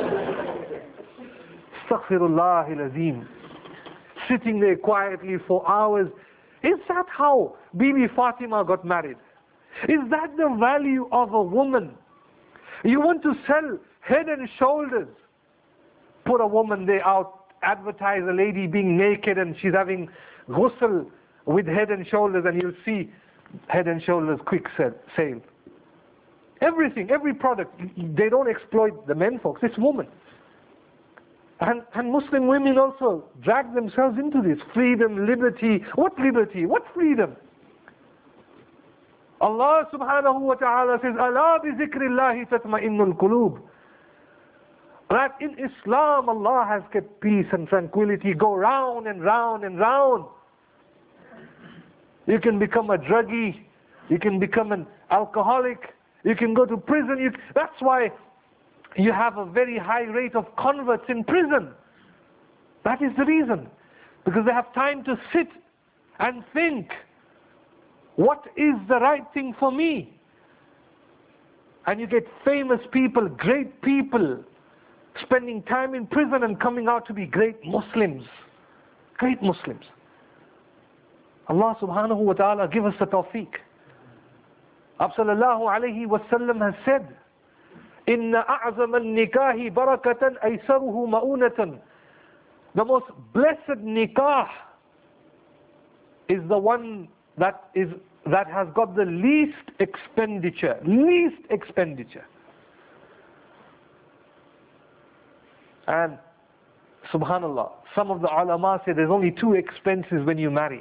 Astaghfirullah al-Azim. Sitting there quietly for hours. Is that how Bibi Fatima got married? Is that the value of a woman? You want to sell Head and Shoulders. Put a woman there out, advertise a lady being naked and she's having ghusl with Head and Shoulders, and you'll see Head and Shoulders quick sale. Everything, every product, they don't exploit the men folks, it's women. And Muslim women also drag themselves into this. Freedom, liberty. What liberty? What freedom? Allah subhanahu wa ta'ala says, أَلَا بِذِكْرِ اللَّهِ تَطْمَئِنُّ الْقُلُوبِ. That in Islam Allah has kept peace and tranquility. Go round and round and round. You can become a druggie. You can become an alcoholic. You can go to prison. That's why you have a very high rate of converts in prison. That is the reason. Because they have time to sit and think, what is the right thing for me? And you get famous people, great people, spending time in prison and coming out to be great Muslims. Great Muslims. Allah subhanahu wa ta'ala give us the tawfiq. Sallallahu alayhi wa sallam has said, Inna a'zam al-nikahi barakatan aysaruhu ma'unatan. The most blessed nikah is the one that has got the least expenditure. Least expenditure. And subhanallah, some of the ulama say there's only two expenses when you marry.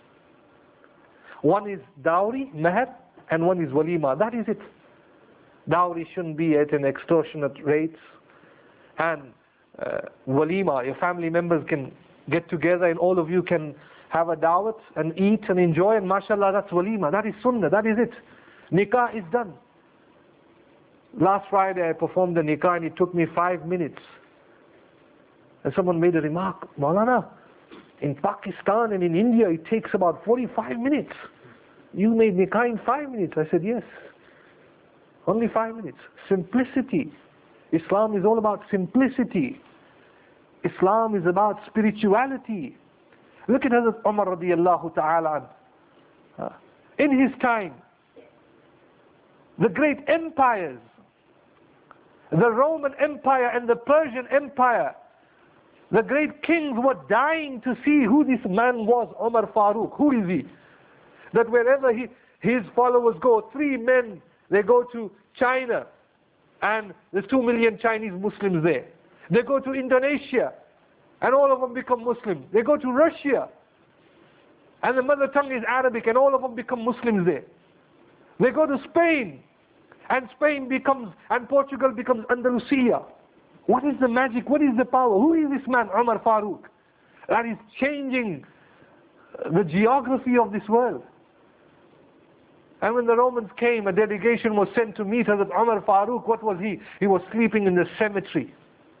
One is dowry, meher, and one is walima. That is it. Dowry shouldn't be at an extortionate rates. And walima, your family members can get together and all of you can have a dawat and eat and enjoy, and mashallah, that's walima. That is sunnah, that is it. Nikah is done. Last Friday I performed the nikah and it took me 5 minutes. And someone made a remark, Maulana, in Pakistan and in India it takes about 45 minutes. You made nikah in 5 minutes. I said, yes. Only 5 minutes. Simplicity. Islam is all about simplicity. Islam is about spirituality. Look at Hazrat Umar radiallahu ta'ala. In his time, the great empires, the Roman Empire and the Persian Empire, the great kings were dying to see who this man was, Umar Farooq. Who is he? That wherever his followers go, 3 men, they go to China, and there's 2 million Chinese Muslims there. They go to Indonesia, and all of them become Muslims. They go to Russia, and the mother tongue is Arabic, and all of them become Muslims there. They go to Spain, and Portugal becomes Andalusia. What is the magic? What is the power? Who is this man, Umar Farooq? That is changing the geography of this world. And when the Romans came, a delegation was sent to meet Hazrat Umar Farooq. What was he? He was sleeping in the cemetery.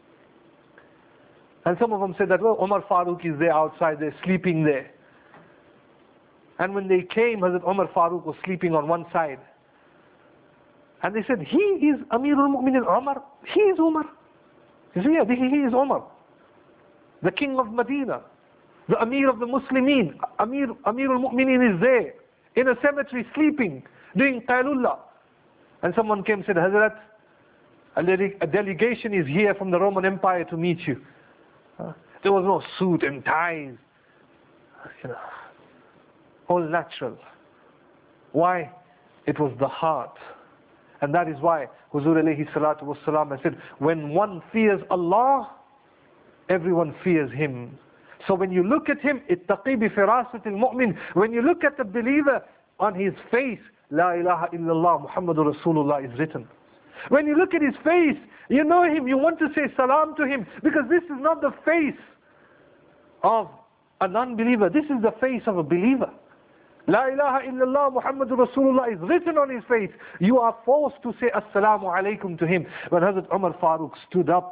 And some of them said that, well, Umar Farooq is there outside, they're sleeping there. And when they came, Hazrat Umar Farooq was sleeping on one side. And they said, he is Amirul Mu'minin Umar. He is Umar. He said, yeah, he is Umar, the king of Medina, the Amir of the Muslimin. Amir al-Mu'minin is there, in a cemetery, sleeping, doing Qailullah. And someone came and said, Hazrat, a delegation is here from the Roman Empire to meet you. There was no suit and ties, all natural. Why? It was the heart. And that is why Huzur alayhi salatu wasalam has said, when one fears Allah, everyone fears him. So when you look at him, ittaqi bi firasatil mu'min, when you look at the believer, on his face, La ilaha illallah Muhammadur Rasulullah is written. When you look at his face, you know him, you want to say salam to him, because this is not the face of a non-believer, this is the face of a believer. La ilaha illallah Muhammadur Rasulullah is written on his face. You are forced to say assalamu alaikum to him. When Hazrat Umar Farooq stood up,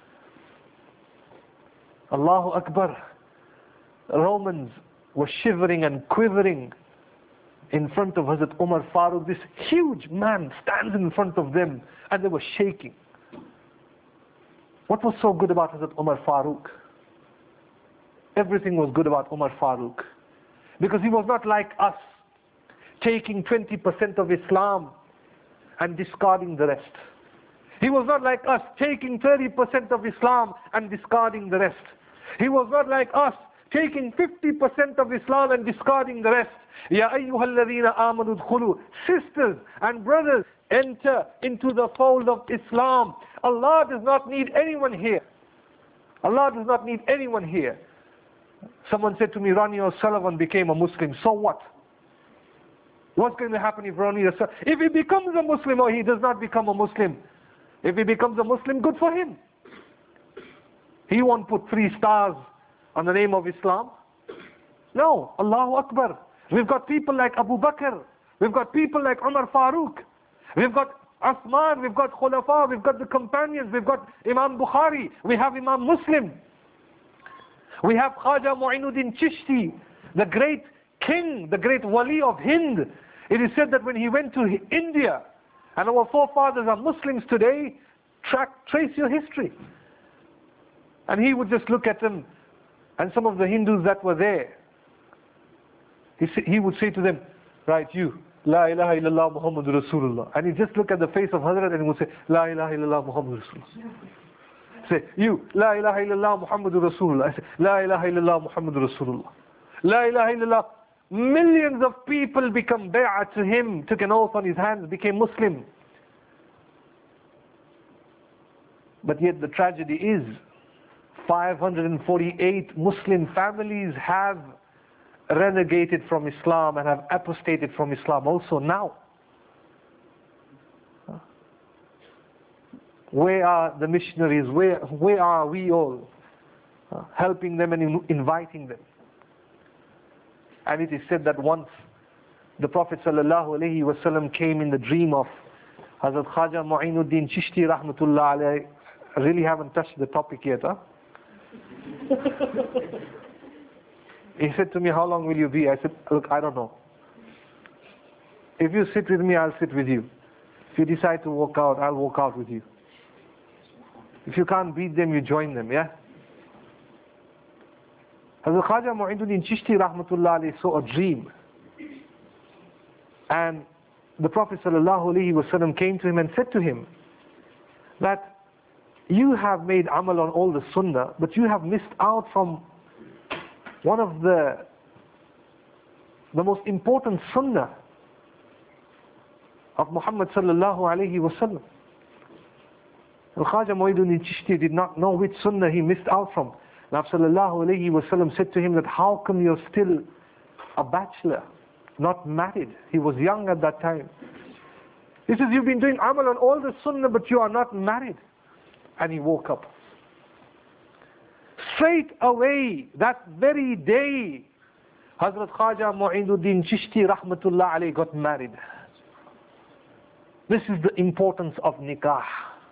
Allahu Akbar, Romans were shivering and quivering in front of Hazrat Umar Farooq. This huge man stands in front of them and they were shaking. What was so good about Hazrat Umar Farooq? Everything was good about Umar Farooq. Because he was not like us, taking 20% of Islam and discarding the rest. He was not like us, taking 30% of Islam and discarding the rest. He was not like us, taking 50% of Islam and discarding the rest. Ya ayyuhalladhina amanu dkhulu. Sisters and brothers, enter into the fold of Islam. Allah does not need anyone here. Allah does not need anyone here. Someone said to me, Ronnie O'Sullivan became a Muslim, so what? What's going to happen if Ronnie O'Sullivan, if he becomes a Muslim or he does not become a Muslim? If he becomes a Muslim, good for him. He won't put 3 stars on the name of Islam. No, Allahu Akbar. We've got people like Abu Bakr, we've got people like Umar Farooq, we've got Uthman, we've got Khulafa, we've got the companions, we've got Imam Bukhari, we have Imam Muslim. We have Khaja Mu'inuddin Chishti, the great king, the great wali of Hind. It is said that when he went to India, and our forefathers are Muslims today, trace your history. And he would just look at them, and some of the Hindus that were there, he would say to them, right, you, La ilaha illallah Muhammadur Rasulullah. And he just look at the face of Hazrat and he would say, La ilaha illallah Muhammadur Rasulullah. Say, you, La ilaha illallah Muhammadur Rasulullah. I say, La ilaha illallah Muhammadur Rasulullah. La ilaha illallah. Millions of people become bay'ah to him, took an oath on his hands, became Muslim. But yet the tragedy is, 548 Muslim families have renegated from Islam and have apostated from Islam also now. Where are the missionaries? Where are we all helping them and inviting them? And it is said that once the Prophet ﷺ came in the dream of Hazrat Khaja Mu'inuddin Chishti Rahmatullah alayhi. I really haven't touched the topic yet. Huh? He said to me, how long will you be? I said, look, I don't know. If you sit with me, I'll sit with you. If you decide to walk out, I'll walk out with you. If you can't beat them, you join them, yeah? Hazrat Khaja Mu'inuddin Chishti Rahmatullah alayhi saw a dream. And the Prophet ﷺ came to him and said to him that you have made amal on all the sunnah, but you have missed out from one of the most important sunnah of Muhammad sallallahu alayhi wa sallam. Al-Khaja Mu'inuddin Chishti did not know which sunnah he missed out from. Nabi sallallahu alayhi wa sallam said to him that how come you're still a bachelor, not married? He was young at that time. He says, you've been doing amal on all the sunnah, but you are not married. And he woke up. Straight away, that very day, Hazrat Khaja Mu'inuddin Chishti Rahmatullah alayhi got married. This is the importance of nikah.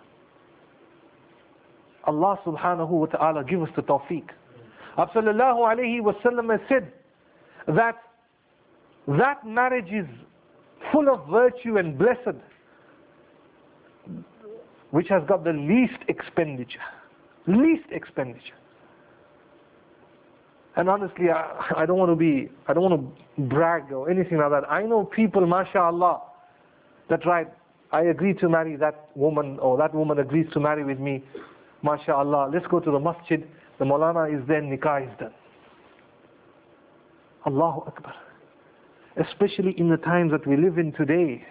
Allah subhanahu wa ta'ala give us the tawfiq. Sallallahu alayhi wa sallam has said that marriage is full of virtue and blessed, which has got the least expenditure. Least expenditure. And honestly, I don't want to brag or anything like that. I know people, mashallah, that right, I agree to marry that woman, or that woman agrees to marry with me. MashaAllah, let's go to the masjid. The Maulana is there, nikah is done. Allahu Akbar. Especially in the times that we live in today.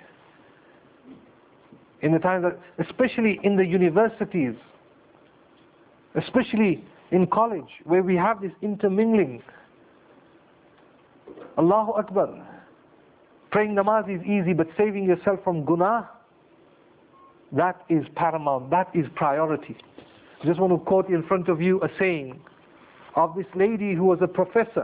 In the times that, especially in the universities, especially in college, where we have this intermingling. Allahu Akbar. Praying namaz is easy, but saving yourself from gунاह, that is paramount, that is priority. I just want to quote in front of you a saying of this lady who was a professor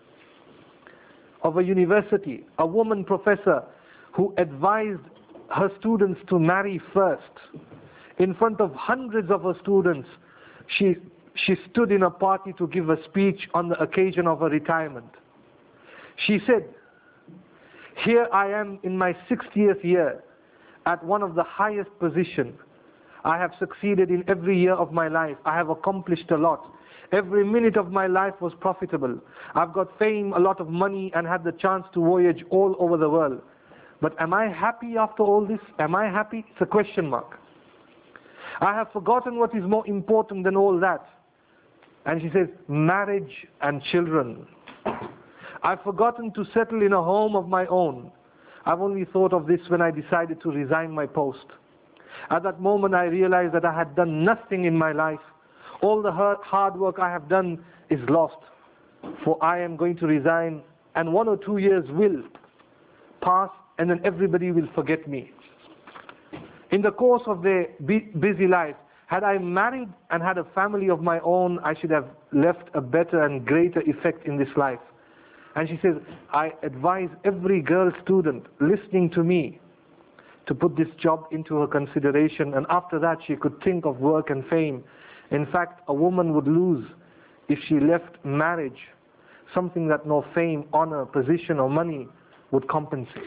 of a university, a woman professor who advised her students to marry first. In front of hundreds of her students, she stood in a party to give a speech on the occasion of her retirement. She said, "Here I am in my 60th year at one of the highest positions. I have succeeded in every year of my life. I have accomplished a lot. Every minute of my life was profitable. I've got fame, a lot of money, and had the chance to voyage all over the world. But am I happy after all this? Am I happy?" It's a question mark. "I have forgotten what is more important than all that." And she says, "Marriage and children. I've forgotten to settle in a home of my own. I've only thought of this when I decided to resign my post. At that moment I realized that I had done nothing in my life. All the hard work I have done is lost. For I am going to resign, and 1 or 2 years will pass, and then everybody will forget me." In the course of their busy life, had I married and had a family of my own, I should have left a better and greater effect in this life. And she says, I advise every girl student listening to me to put this job into her consideration, and after that she could think of work and fame. In fact, a woman would lose if she left marriage, something that no fame, honor, position or money would compensate.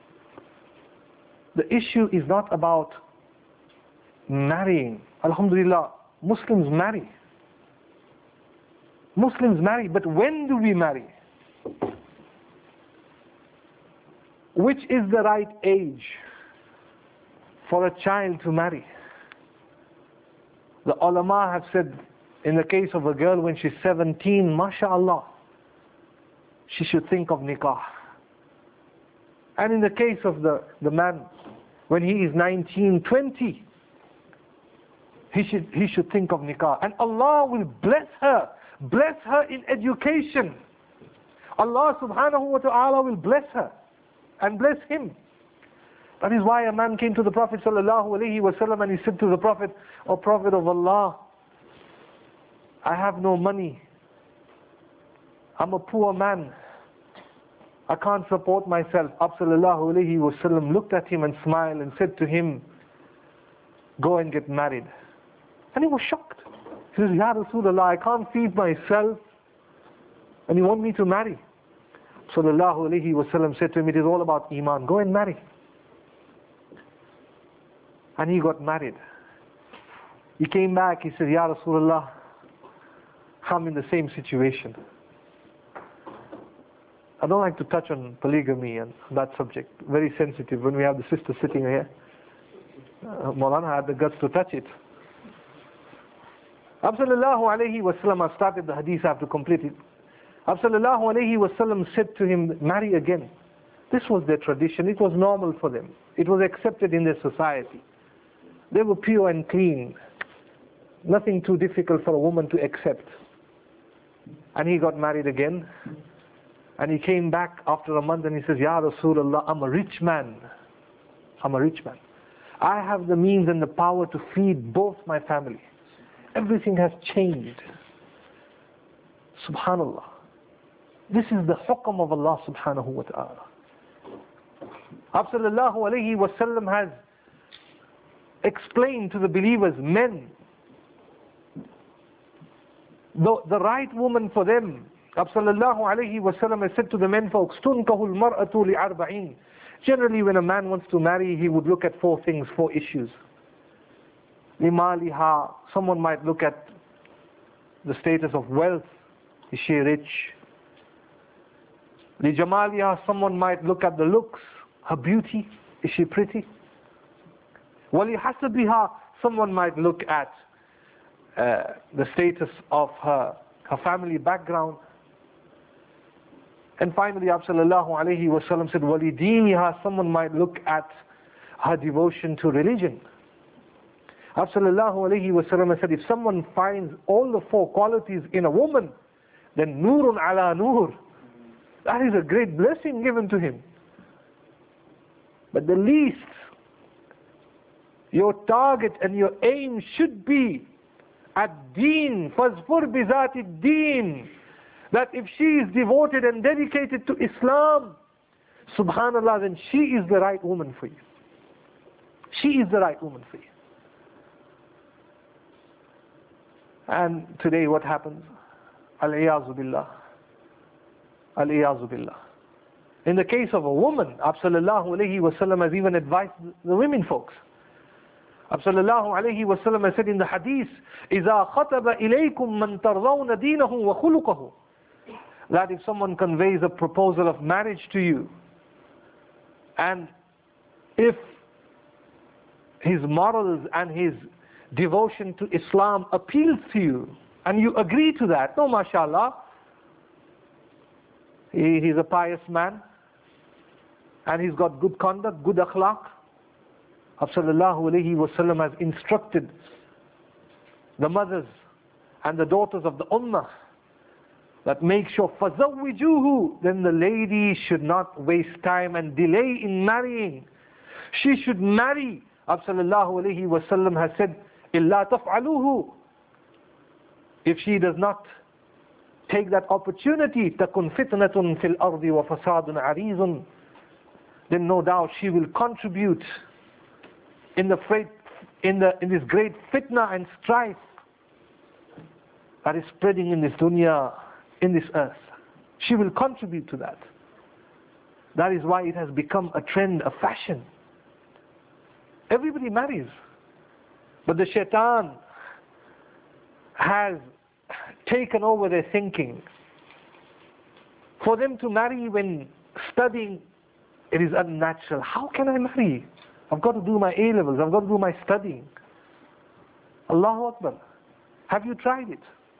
The issue is not about marrying. Alhamdulillah, Muslims marry. Muslims marry, but when do we marry? Which is the right age for a child to marry? The ulama have said, in the case of a girl when she's 17, mashallah, she should think of nikah. And in the case of the man, when he is 19, 20, he should think of nikah. And Allah will bless her in education. Allah subhanahu wa ta'ala will bless her and bless him. That is why a man came to the Prophet sallallahu alaihi wasallam and he said to the Prophet, "O Prophet of Allah, I have no money. I'm a poor man. I can't support myself." Prophet sallallahu alaihi wasallam looked at him and smiled and said to him, "Go and get married." And he was shocked. He says, "Ya Rasulullah, I can't feed myself and you want me to marry?" Sallallahu alaihi wasallam said to him, "It is all about iman. Go and marry." And he got married. He came back, he said, "Ya Rasulullah, I'm in the same situation." I don't like to touch on polygamy and that subject, very sensitive when we have the sister sitting here. Maulana had the guts to touch it. Prophet sallallahu alaihi wasallam, I started the hadith, I have to complete it. Prophet sallallahu alaihi wasallam said to him, "Marry again." This was their tradition, it was normal for them. It was accepted in their society. They were pure and clean. Nothing too difficult for a woman to accept. And he got married again. And he came back after a month and he says, "Ya Rasulullah, I'm a rich man. I'm a rich man. I have the means and the power to feed both my family. Everything has changed." Subhanallah. This is the hukm of Allah subhanahu wa ta'ala. Prophet sallallahu alaihi wasallam has explained to the believers, men, the right woman for them. Prophet sallallahu alaihi wasallam has said to the men folks, "Tunkahu al-mar'atu li-arba'in." Generally when a man wants to marry, he would look at 4 things, 4 issues. Limaliha, someone might look at the status of wealth. Is she rich? لِجَمَالِهَا, someone might look at the looks, her beauty. Is she pretty? وَلِحَسَبِهَا, someone might look at the status of her family background. And finally, Sallallahu Alaihi Wasallam said, وَلِدِينِهَا, someone might look at her devotion to religion. Sallallahu Alaihi Wasallam said, if someone finds all the four qualities in a woman, then nurun ala nur. That is a great blessing given to him. But the least, your target and your aim should be at deen, fazfur bizati deen. That if she is devoted and dedicated to Islam, subhanallah, then she is the right woman for you. She is the right woman for you. And today what happens? Al-iyazu billah. Al-iyazu billah. In the case of a woman, Sallallahu Alaihi Wasallam has even advised the women folks. Sallallahu Alaihi Wasallam has said in the hadith, إِذَا خَطَبَ إِلَيْكُمْ مَنْ تَرْضَوْنَ دِينَهُ وَخُلُقَهُ, that if someone conveys a proposal of marriage to you, and if his morals and his devotion to Islam appeals to you, and you agree to that, no, mashallah, he's a pious man, and he's got good conduct, good akhlaq. Sallallahu Alaihi Wasallam has instructed the mothers and the daughters of the ummah that make sure فَزَوِّجُوهُ, then the lady should not waste time and delay in marrying. She should marry. Sallallahu Alaihi Wasallam has said, إِلَّا تَفْعَلُوهُ, if she does not take that opportunity, تَكُنْ فِتْنَةٌ فِي الْأَرْضِ وَفَسَادٌ عَرِيضٌ, then no doubt she will contribute in this great fitna and strife that is spreading in this dunya, in this earth. She will contribute to that. That is why it has become a trend, a fashion. Everybody marries. But the shaitan has taken over their thinking. For them to marry when studying, it is unnatural. How can I marry? I've got to do my A-levels, I've got to do my studying. Allahu Akbar. Have you tried it?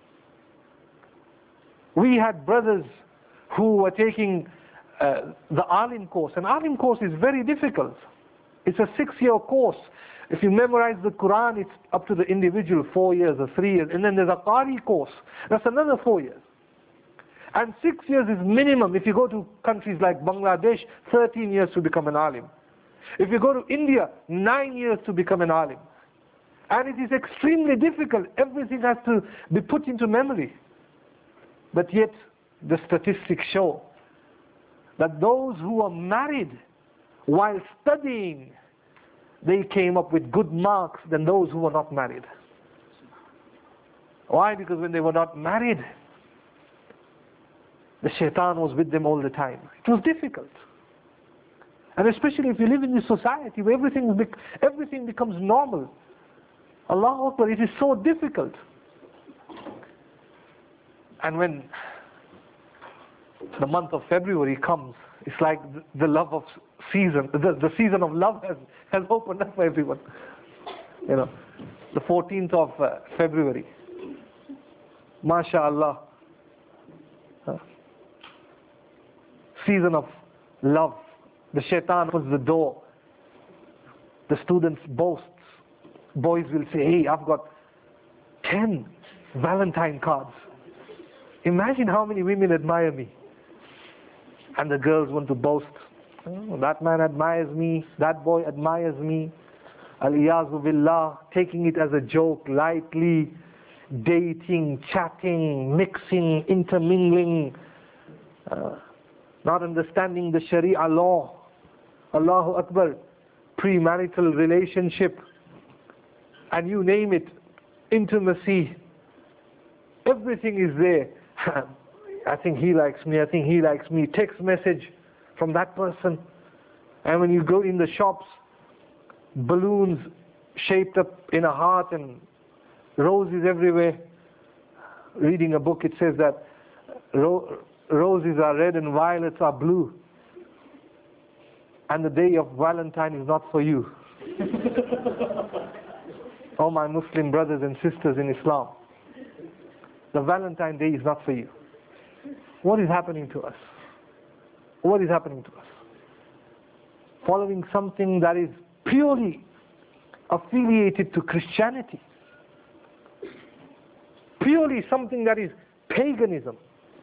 We had brothers who were taking the Alim course. An Alim course is very difficult. It's a 6-year course. If you memorize the Quran, it's up to the individual 4 years or 3 years. And then there's a Qari course. That's another 4 years. And 6 years is minimum. If you go to countries like Bangladesh, 13 years to become an Alim. If you go to India, 9 years to become an Alim. And it is extremely difficult. Everything has to be put into memory. But yet, the statistics show that those who are married while studying, they came up with good marks than those who were not married. Why? Because when they were not married, the shaitan was with them all the time. It was difficult. And especially if you live in this society where everything becomes normal. Allahu Akbar, it is so difficult. And when the month of February comes, it's like the love of season, the season of love has opened up for everyone. You know, the 14th of February. MashaAllah. Season of love. The shaitan opens the door. The students boast. Boys will say, hey, I've got 10 Valentine cards. Imagine how many women admire me. And the girls want to boast. Oh, that man admires me. That boy admires me. Al-iyazu billah. Taking it as a joke, lightly. Dating, chatting, mixing, intermingling. Not understanding the Sharia law. Allahu Akbar. Premarital relationship. And you name it. Intimacy. Everything is there. I think he likes me, I think he likes me. Text message from that person. And when you go in the shops, balloons shaped up in a heart and roses everywhere. reading a book, it says that roses are red and violets are blue. And the day of Valentine is not for you. Oh, my Muslim brothers and sisters in Islam, the Valentine Day is not for you. What is happening to us? What is happening to us? Following something that is purely affiliated to Christianity. Purely something that is paganism.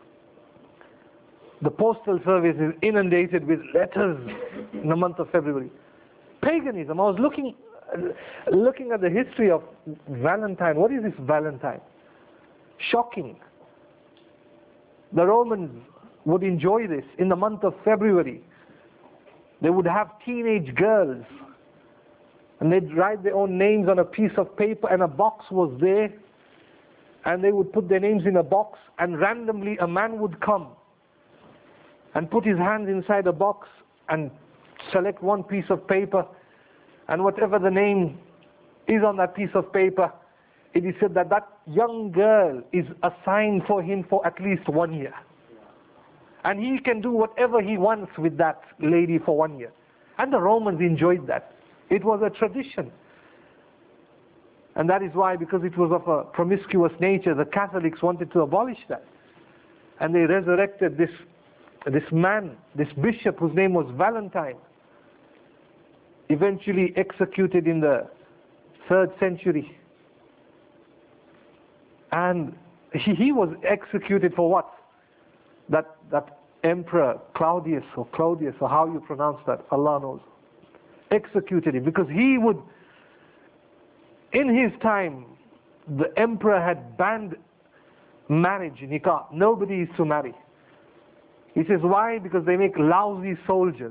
The postal service is inundated with letters in the month of February. Paganism. I was looking at the history of Valentine. What is this Valentine? Shocking. The Romans would enjoy this in the month of February. They would have teenage girls and they'd write their own names on a piece of paper, and a box was there, and they would put their names in a box, and randomly a man would come and put his hands inside a box and select one piece of paper, and whatever the name is on that piece of paper, it is said that that young girl is assigned for him for at least 1 year. And he can do whatever he wants with that lady for 1 year. And the Romans enjoyed that. It was a tradition. And that is why, because it was of a promiscuous nature, the Catholics wanted to abolish that. And they resurrected this man, this bishop whose name was Valentine, eventually executed in the 3rd century. And he was executed for what? That Emperor Claudius or how you pronounce that, Allah knows, executed him because he would, in his time, the emperor had banned marriage, nikah. Nobody is to marry. He says, why? Because they make lousy soldiers.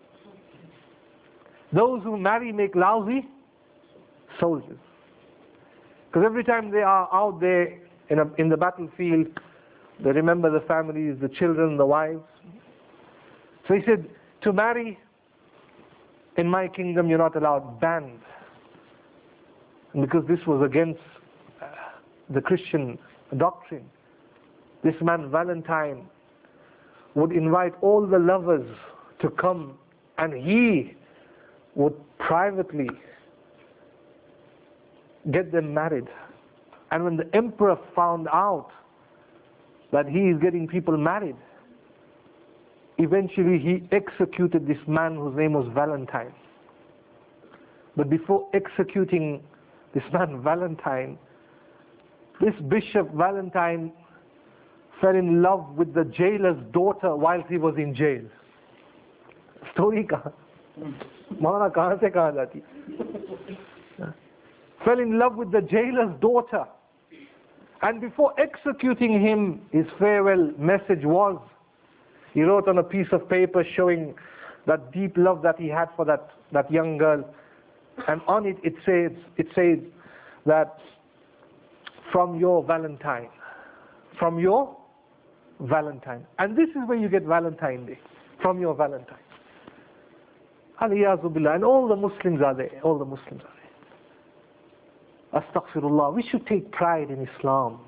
Those who marry make lousy soldiers. Because every time they are out there in the battlefield, they remember the families, the children, the wives. So he said, to marry in my kingdom you're not allowed, banned. And because this was against the Christian doctrine, this man Valentine would invite all the lovers to come, and he would privately get them married. And when the emperor found out that he is getting people married, eventually he executed this man whose name was Valentine. But before executing this man Valentine, this bishop Valentine fell in love with the jailer's daughter whilst he was in jail. Story kahan? Maulana kahan se kahan jati? Fell in love with the jailer's daughter. And before executing him, his farewell message was, he wrote on a piece of paper showing that deep love that he had for that young girl. And on it, it says that from your Valentine. From your Valentine. And this is where you get Valentine Day. From your Valentine. Aliyazu billah. And all the Muslims are there. All the Muslims are there. Astaghfirullah. We should take pride in Islam.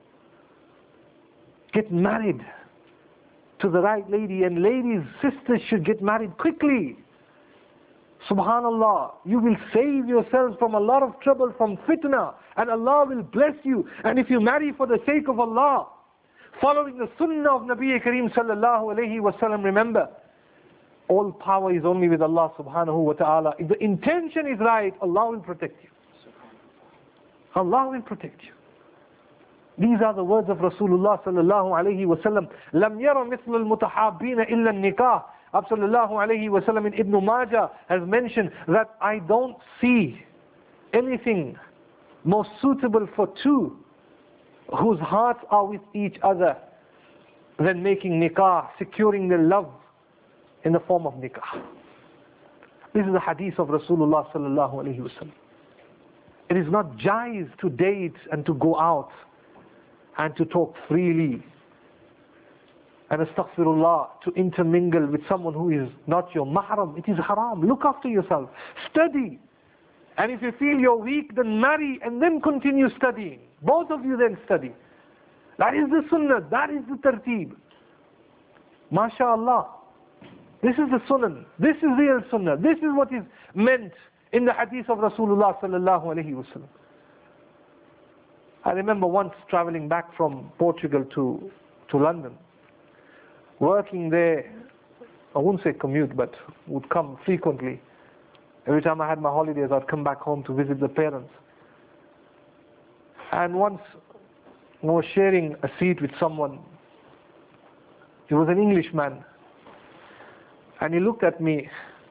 Get married to the right lady. And ladies, sisters should get married quickly. Subhanallah. You will save yourselves from a lot of trouble, from fitna. And Allah will bless you. And if you marry for the sake of Allah, following the sunnah of Nabi Kareem sallallahu alayhi wa sallam, remember, all power is only with Allah subhanahu wa ta'ala. If the intention is right, Allah will protect you. Allah will protect you. These are the words of Rasulullah sallallahu alayhi wa sallam. لَمْ يَرَ مِثْلُ الْمُتَحَابِينَ إِلَّا النِّكَاحِ. Sallallahu alayhi wa sallam in Ibn Majah has mentioned that I don't see anything more suitable for two whose hearts are with each other than making nikah, securing their love in the form of nikah. This is the hadith of Rasulullah sallallahu alayhi wa sallam. It is not jaiz to date and to go out and to talk freely and astaghfirullah, to intermingle with someone who is not your mahram. It is haram. Look after yourself. Study. And if you feel you're weak, then marry and then continue studying. Both of you then study. That is the sunnah, that is the tarteeb. MashaAllah. This is the sunnah, this is real sunnah, this is what is meant in the hadith of Rasulullah sallallahu alayhi wa sallam. I remember once traveling back from Portugal to London, working there. I wouldn't say commute, but would come frequently. Every time I had my holidays, I'd come back home to visit the parents. And once I was sharing a seat with someone. He was an Englishman. And he looked at me.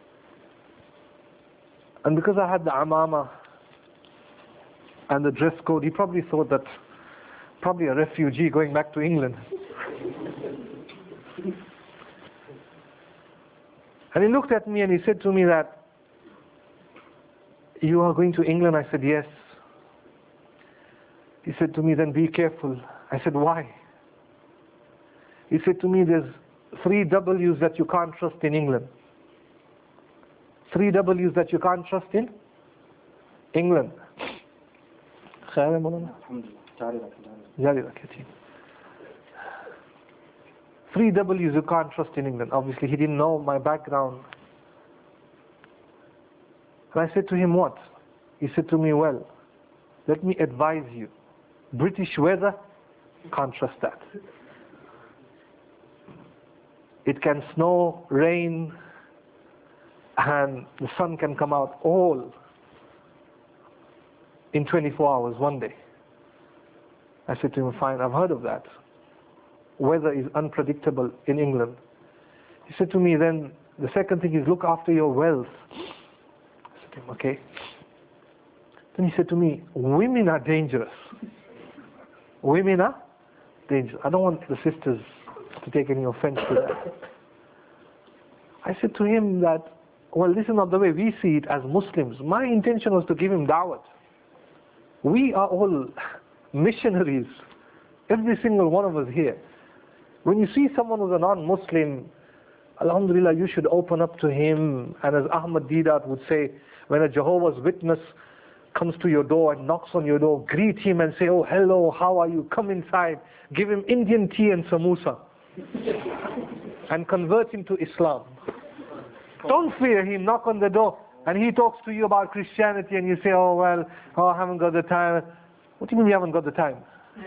And because I had the amama and the dress code, he probably thought that probably a refugee going back to England. And he looked at me and he said to me that, "You are going to England?" I said, "Yes." He said to me, "Then be careful." I said, "Why?" He said to me, "There's 3 W's that you can't trust in England." 3 W's that you can't trust in England. خير مولانا. 3 W's you can't trust in England. Obviously he didn't know my background. And I said to him, "What?" He said to me, "Well, let me advise you. British weather, can't trust that. It can snow, rain, and the sun can come out all in 24 hours, one day." I said to him, "Fine, I've heard of that. Weather is unpredictable in England." He said to me, "Then the second thing is look after your wealth." I said to him, "Okay." Then he said to me, "Women are dangerous. Women are dangerous." I don't want the sisters to take any offense to that. I said to him that, well, this is not the way we see it as Muslims. My intention was to give him da'wat. We are all missionaries, every single one of us here. When you see someone who's a non-Muslim, alhamdulillah, you should open up to him. And as Ahmad Didat would say, when a Jehovah's Witness comes to your door and knocks on your door, greet him and say, "Oh, hello, how are you? Come inside." Give him Indian tea and samosa and convert him to Islam. Don't fear him, knock on the door and he talks to you about Christianity and you say, "Oh, well, I haven't got the time." What do you mean you haven't got the time?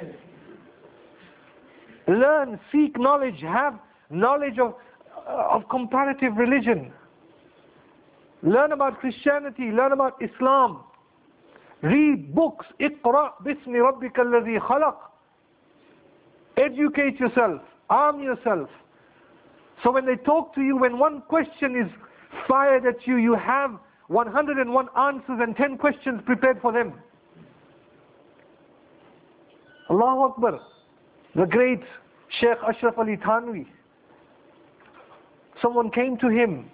Learn, seek knowledge, have knowledge of comparative religion. Learn about Christianity, learn about Islam. Read books. Iqra bismi rabbika alladhi khalaq. Educate yourself, arm yourself. So when they talk to you, when one question is fired at you, you have 101 answers and 10 questions prepared for them. Allahu Akbar. The great Sheikh Ashraf Ali Thanwi. Someone came to him,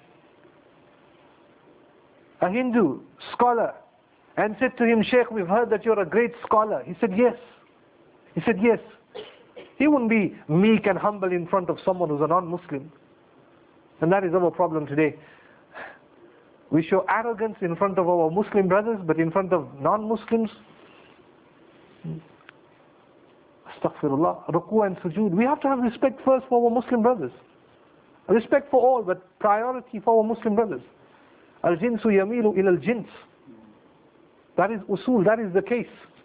a Hindu scholar, and said to him, "Sheikh, we've heard that you're a great scholar." He said, "Yes." He said, "Yes." He wouldn't be meek and humble in front of someone who's a non-Muslim. And that is our problem today. We show arrogance in front of our Muslim brothers, but in front of non-Muslims, astaghfirullah, ruku and sujood. We have to have respect first for our Muslim brothers. Respect for all, but priority for our Muslim brothers. Al-jinsu yamilu ila al-jins. That is usul, that is the case.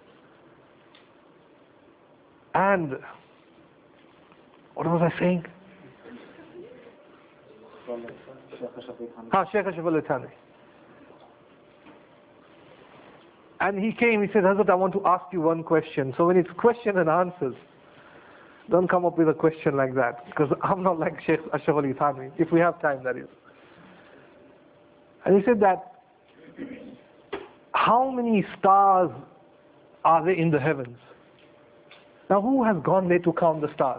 And what was I saying? Sheikh Ashraf Ali Thanwi. And he came, he said, "Hazrat, I want to ask you one question." So when it's question and answers, don't come up with a question like that, because I'm not like Sheikh Ashraf Ali Thanwi, if we have time, that is. And he said that, how many stars are there in the heavens? Now who has gone there to count the stars?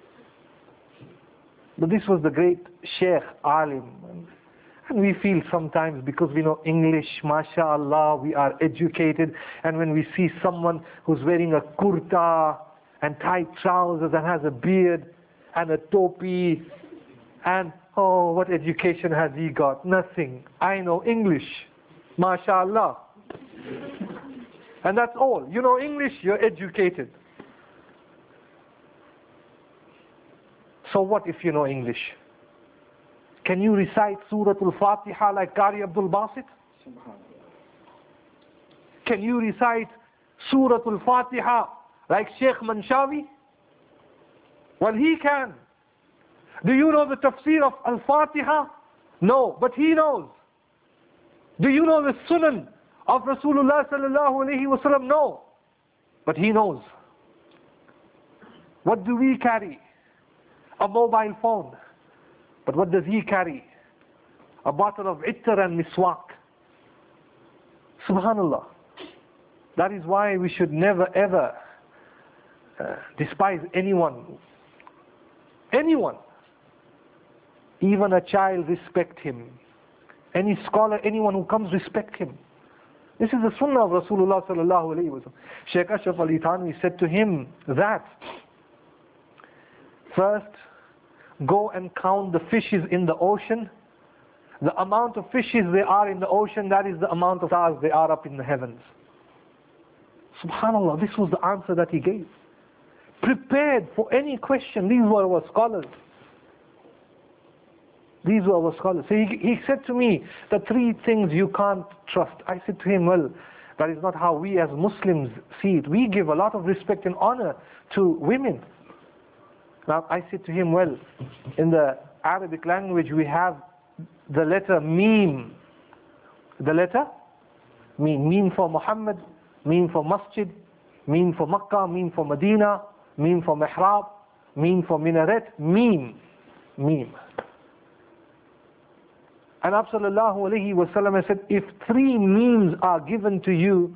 But this was the great Sheikh Alim. And we feel sometimes, because we know English, mashallah, we are educated, and when we see someone who's wearing a kurta and tight trousers and has a beard and a topi, and oh, what education has he got? Nothing. I know English, mashallah. And that's all. You know English, you're educated. So what if you know English? Can you recite Surah Al-Fatiha like Qari Abdul Basit? Can you recite Surah Al-Fatiha like Sheikh Manshawi? Well, he can. Do you know the tafsir of Al-Fatiha? No, but he knows. Do you know the sunan of Rasulullah sallallahu alaihi wasallam? No, but he knows. What do we carry? A mobile phone. But what does he carry? A bottle of ittar and miswak. Subhanallah. That is why we should never ever despise anyone. Anyone. Even a child, respect him. Any scholar, anyone who comes, respect him. This is the sunnah of Rasulullah sallallahu alayhi wa sallam. Shaykh Ashraf Ali Thanwi said to him that, first, go and count the fishes in the ocean. The amount of fishes there are in the ocean, that is the amount of stars there are up in the heavens. Subhanallah, this was the answer that he gave. Prepared for any question. These were our scholars. These were our scholars. So he said to me, the three things you can't trust. I said to him, well, that is not how we as Muslims see it. We give a lot of respect and honor to women. Now I said to him, well, in the Arabic language we have the letter Mim. The letter Mim. Mim for Muhammad, Mim for Masjid, Mim for Makkah, Mim for Medina, Mim for Mihrab, Mim for Minaret, Mim. Mim. And Nabi sallallahu alayhi wa sallam said, if three memes are given to you,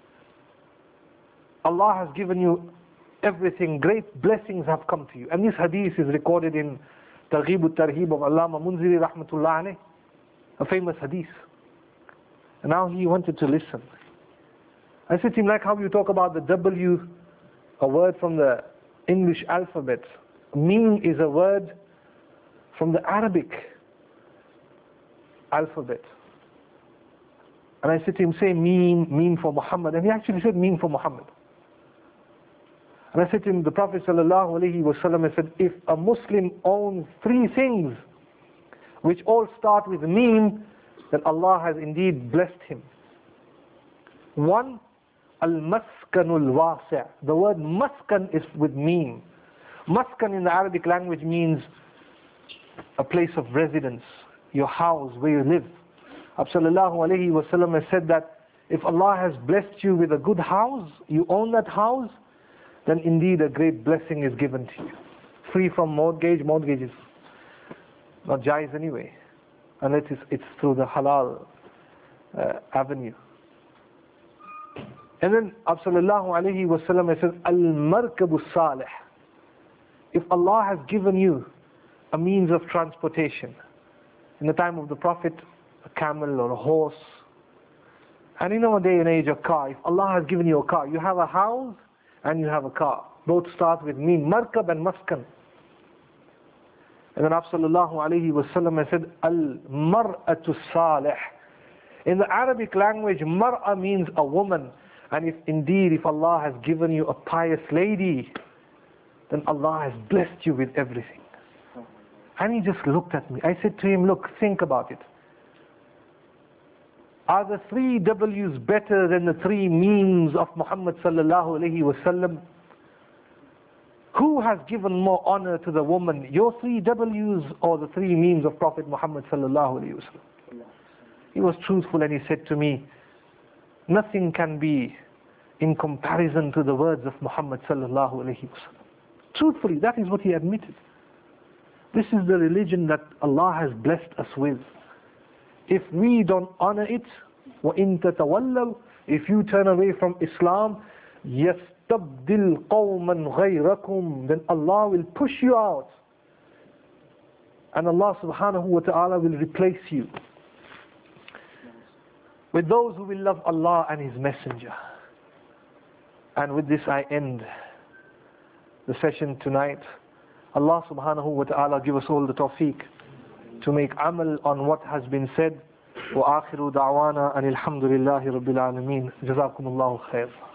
Allah has given you everything, great blessings have come to you. And this hadith is recorded in Targhib al-Tarhib of Allama Munziri rahmatullah alayh, a famous hadith. And now he wanted to listen. I said to him, like how you talk about the W, a word from the English alphabet. Meme is a word from the Arabic alphabet. And I said to him, say meme for Muhammad. And he actually said meme for Muhammad. And I said to him, the Prophet sallallahu alaihi wasallam said, if a Muslim owns three things which all start with meme, then Allah has indeed blessed him. One, al-maskanul wasi'. The word maskan is with meme. Maskan in the Arabic language means a place of residence, your house where you live. Sallallahu alayhi wa sallam has said that if Allah has blessed you with a good house, you own that house, then indeed a great blessing is given to you. Free from mortgage. Mortgage is not jaiz anyway, unless it's through the halal avenue. And then sallallahu alayhi wa sallam has said, al-markabu salih. If Allah has given you a means of transportation, in the time of the Prophet, a camel or a horse, and in our day and age a car. If Allah has given you a car, you have a house and you have a car. Both start with meen, markab and maskan. And then sallallahu alayhi wa sallam has said, al-mar'atu salih. In the Arabic language, mar'a means a woman. And if Allah has given you a pious lady, then Allah has blessed you with everything. And he just looked at me. I said to him, look, think about it. Are the three W's better than the three memes of Muhammad sallallahu alayhi wa sallam? Who has given more honor to the woman, your three W's or the three memes of Prophet Muhammad sallallahu alayhi wa sallam? He was truthful and he said to me, nothing can be in comparison to the words of Muhammad sallallahu alayhi wa sallam. Truthfully, that is what he admitted. This is the religion that Allah has blessed us with. If we don't honor it, وَإِن تَتَوَلَّوْا, if you turn away from Islam, يَسْتَبْدِلْ قَوْمًا غَيْرَكُمْ, then Allah will push you out. And Allah subhanahu wa ta'ala will replace you with those who will love Allah and His Messenger. And with this I end the session tonight. Allah subhanahu wa ta'ala give us all the tawfiq to make amal on what has been said. Wa akhiru da'wana anil hamdulillahi rabbil alameen. Jazakumullahu khair.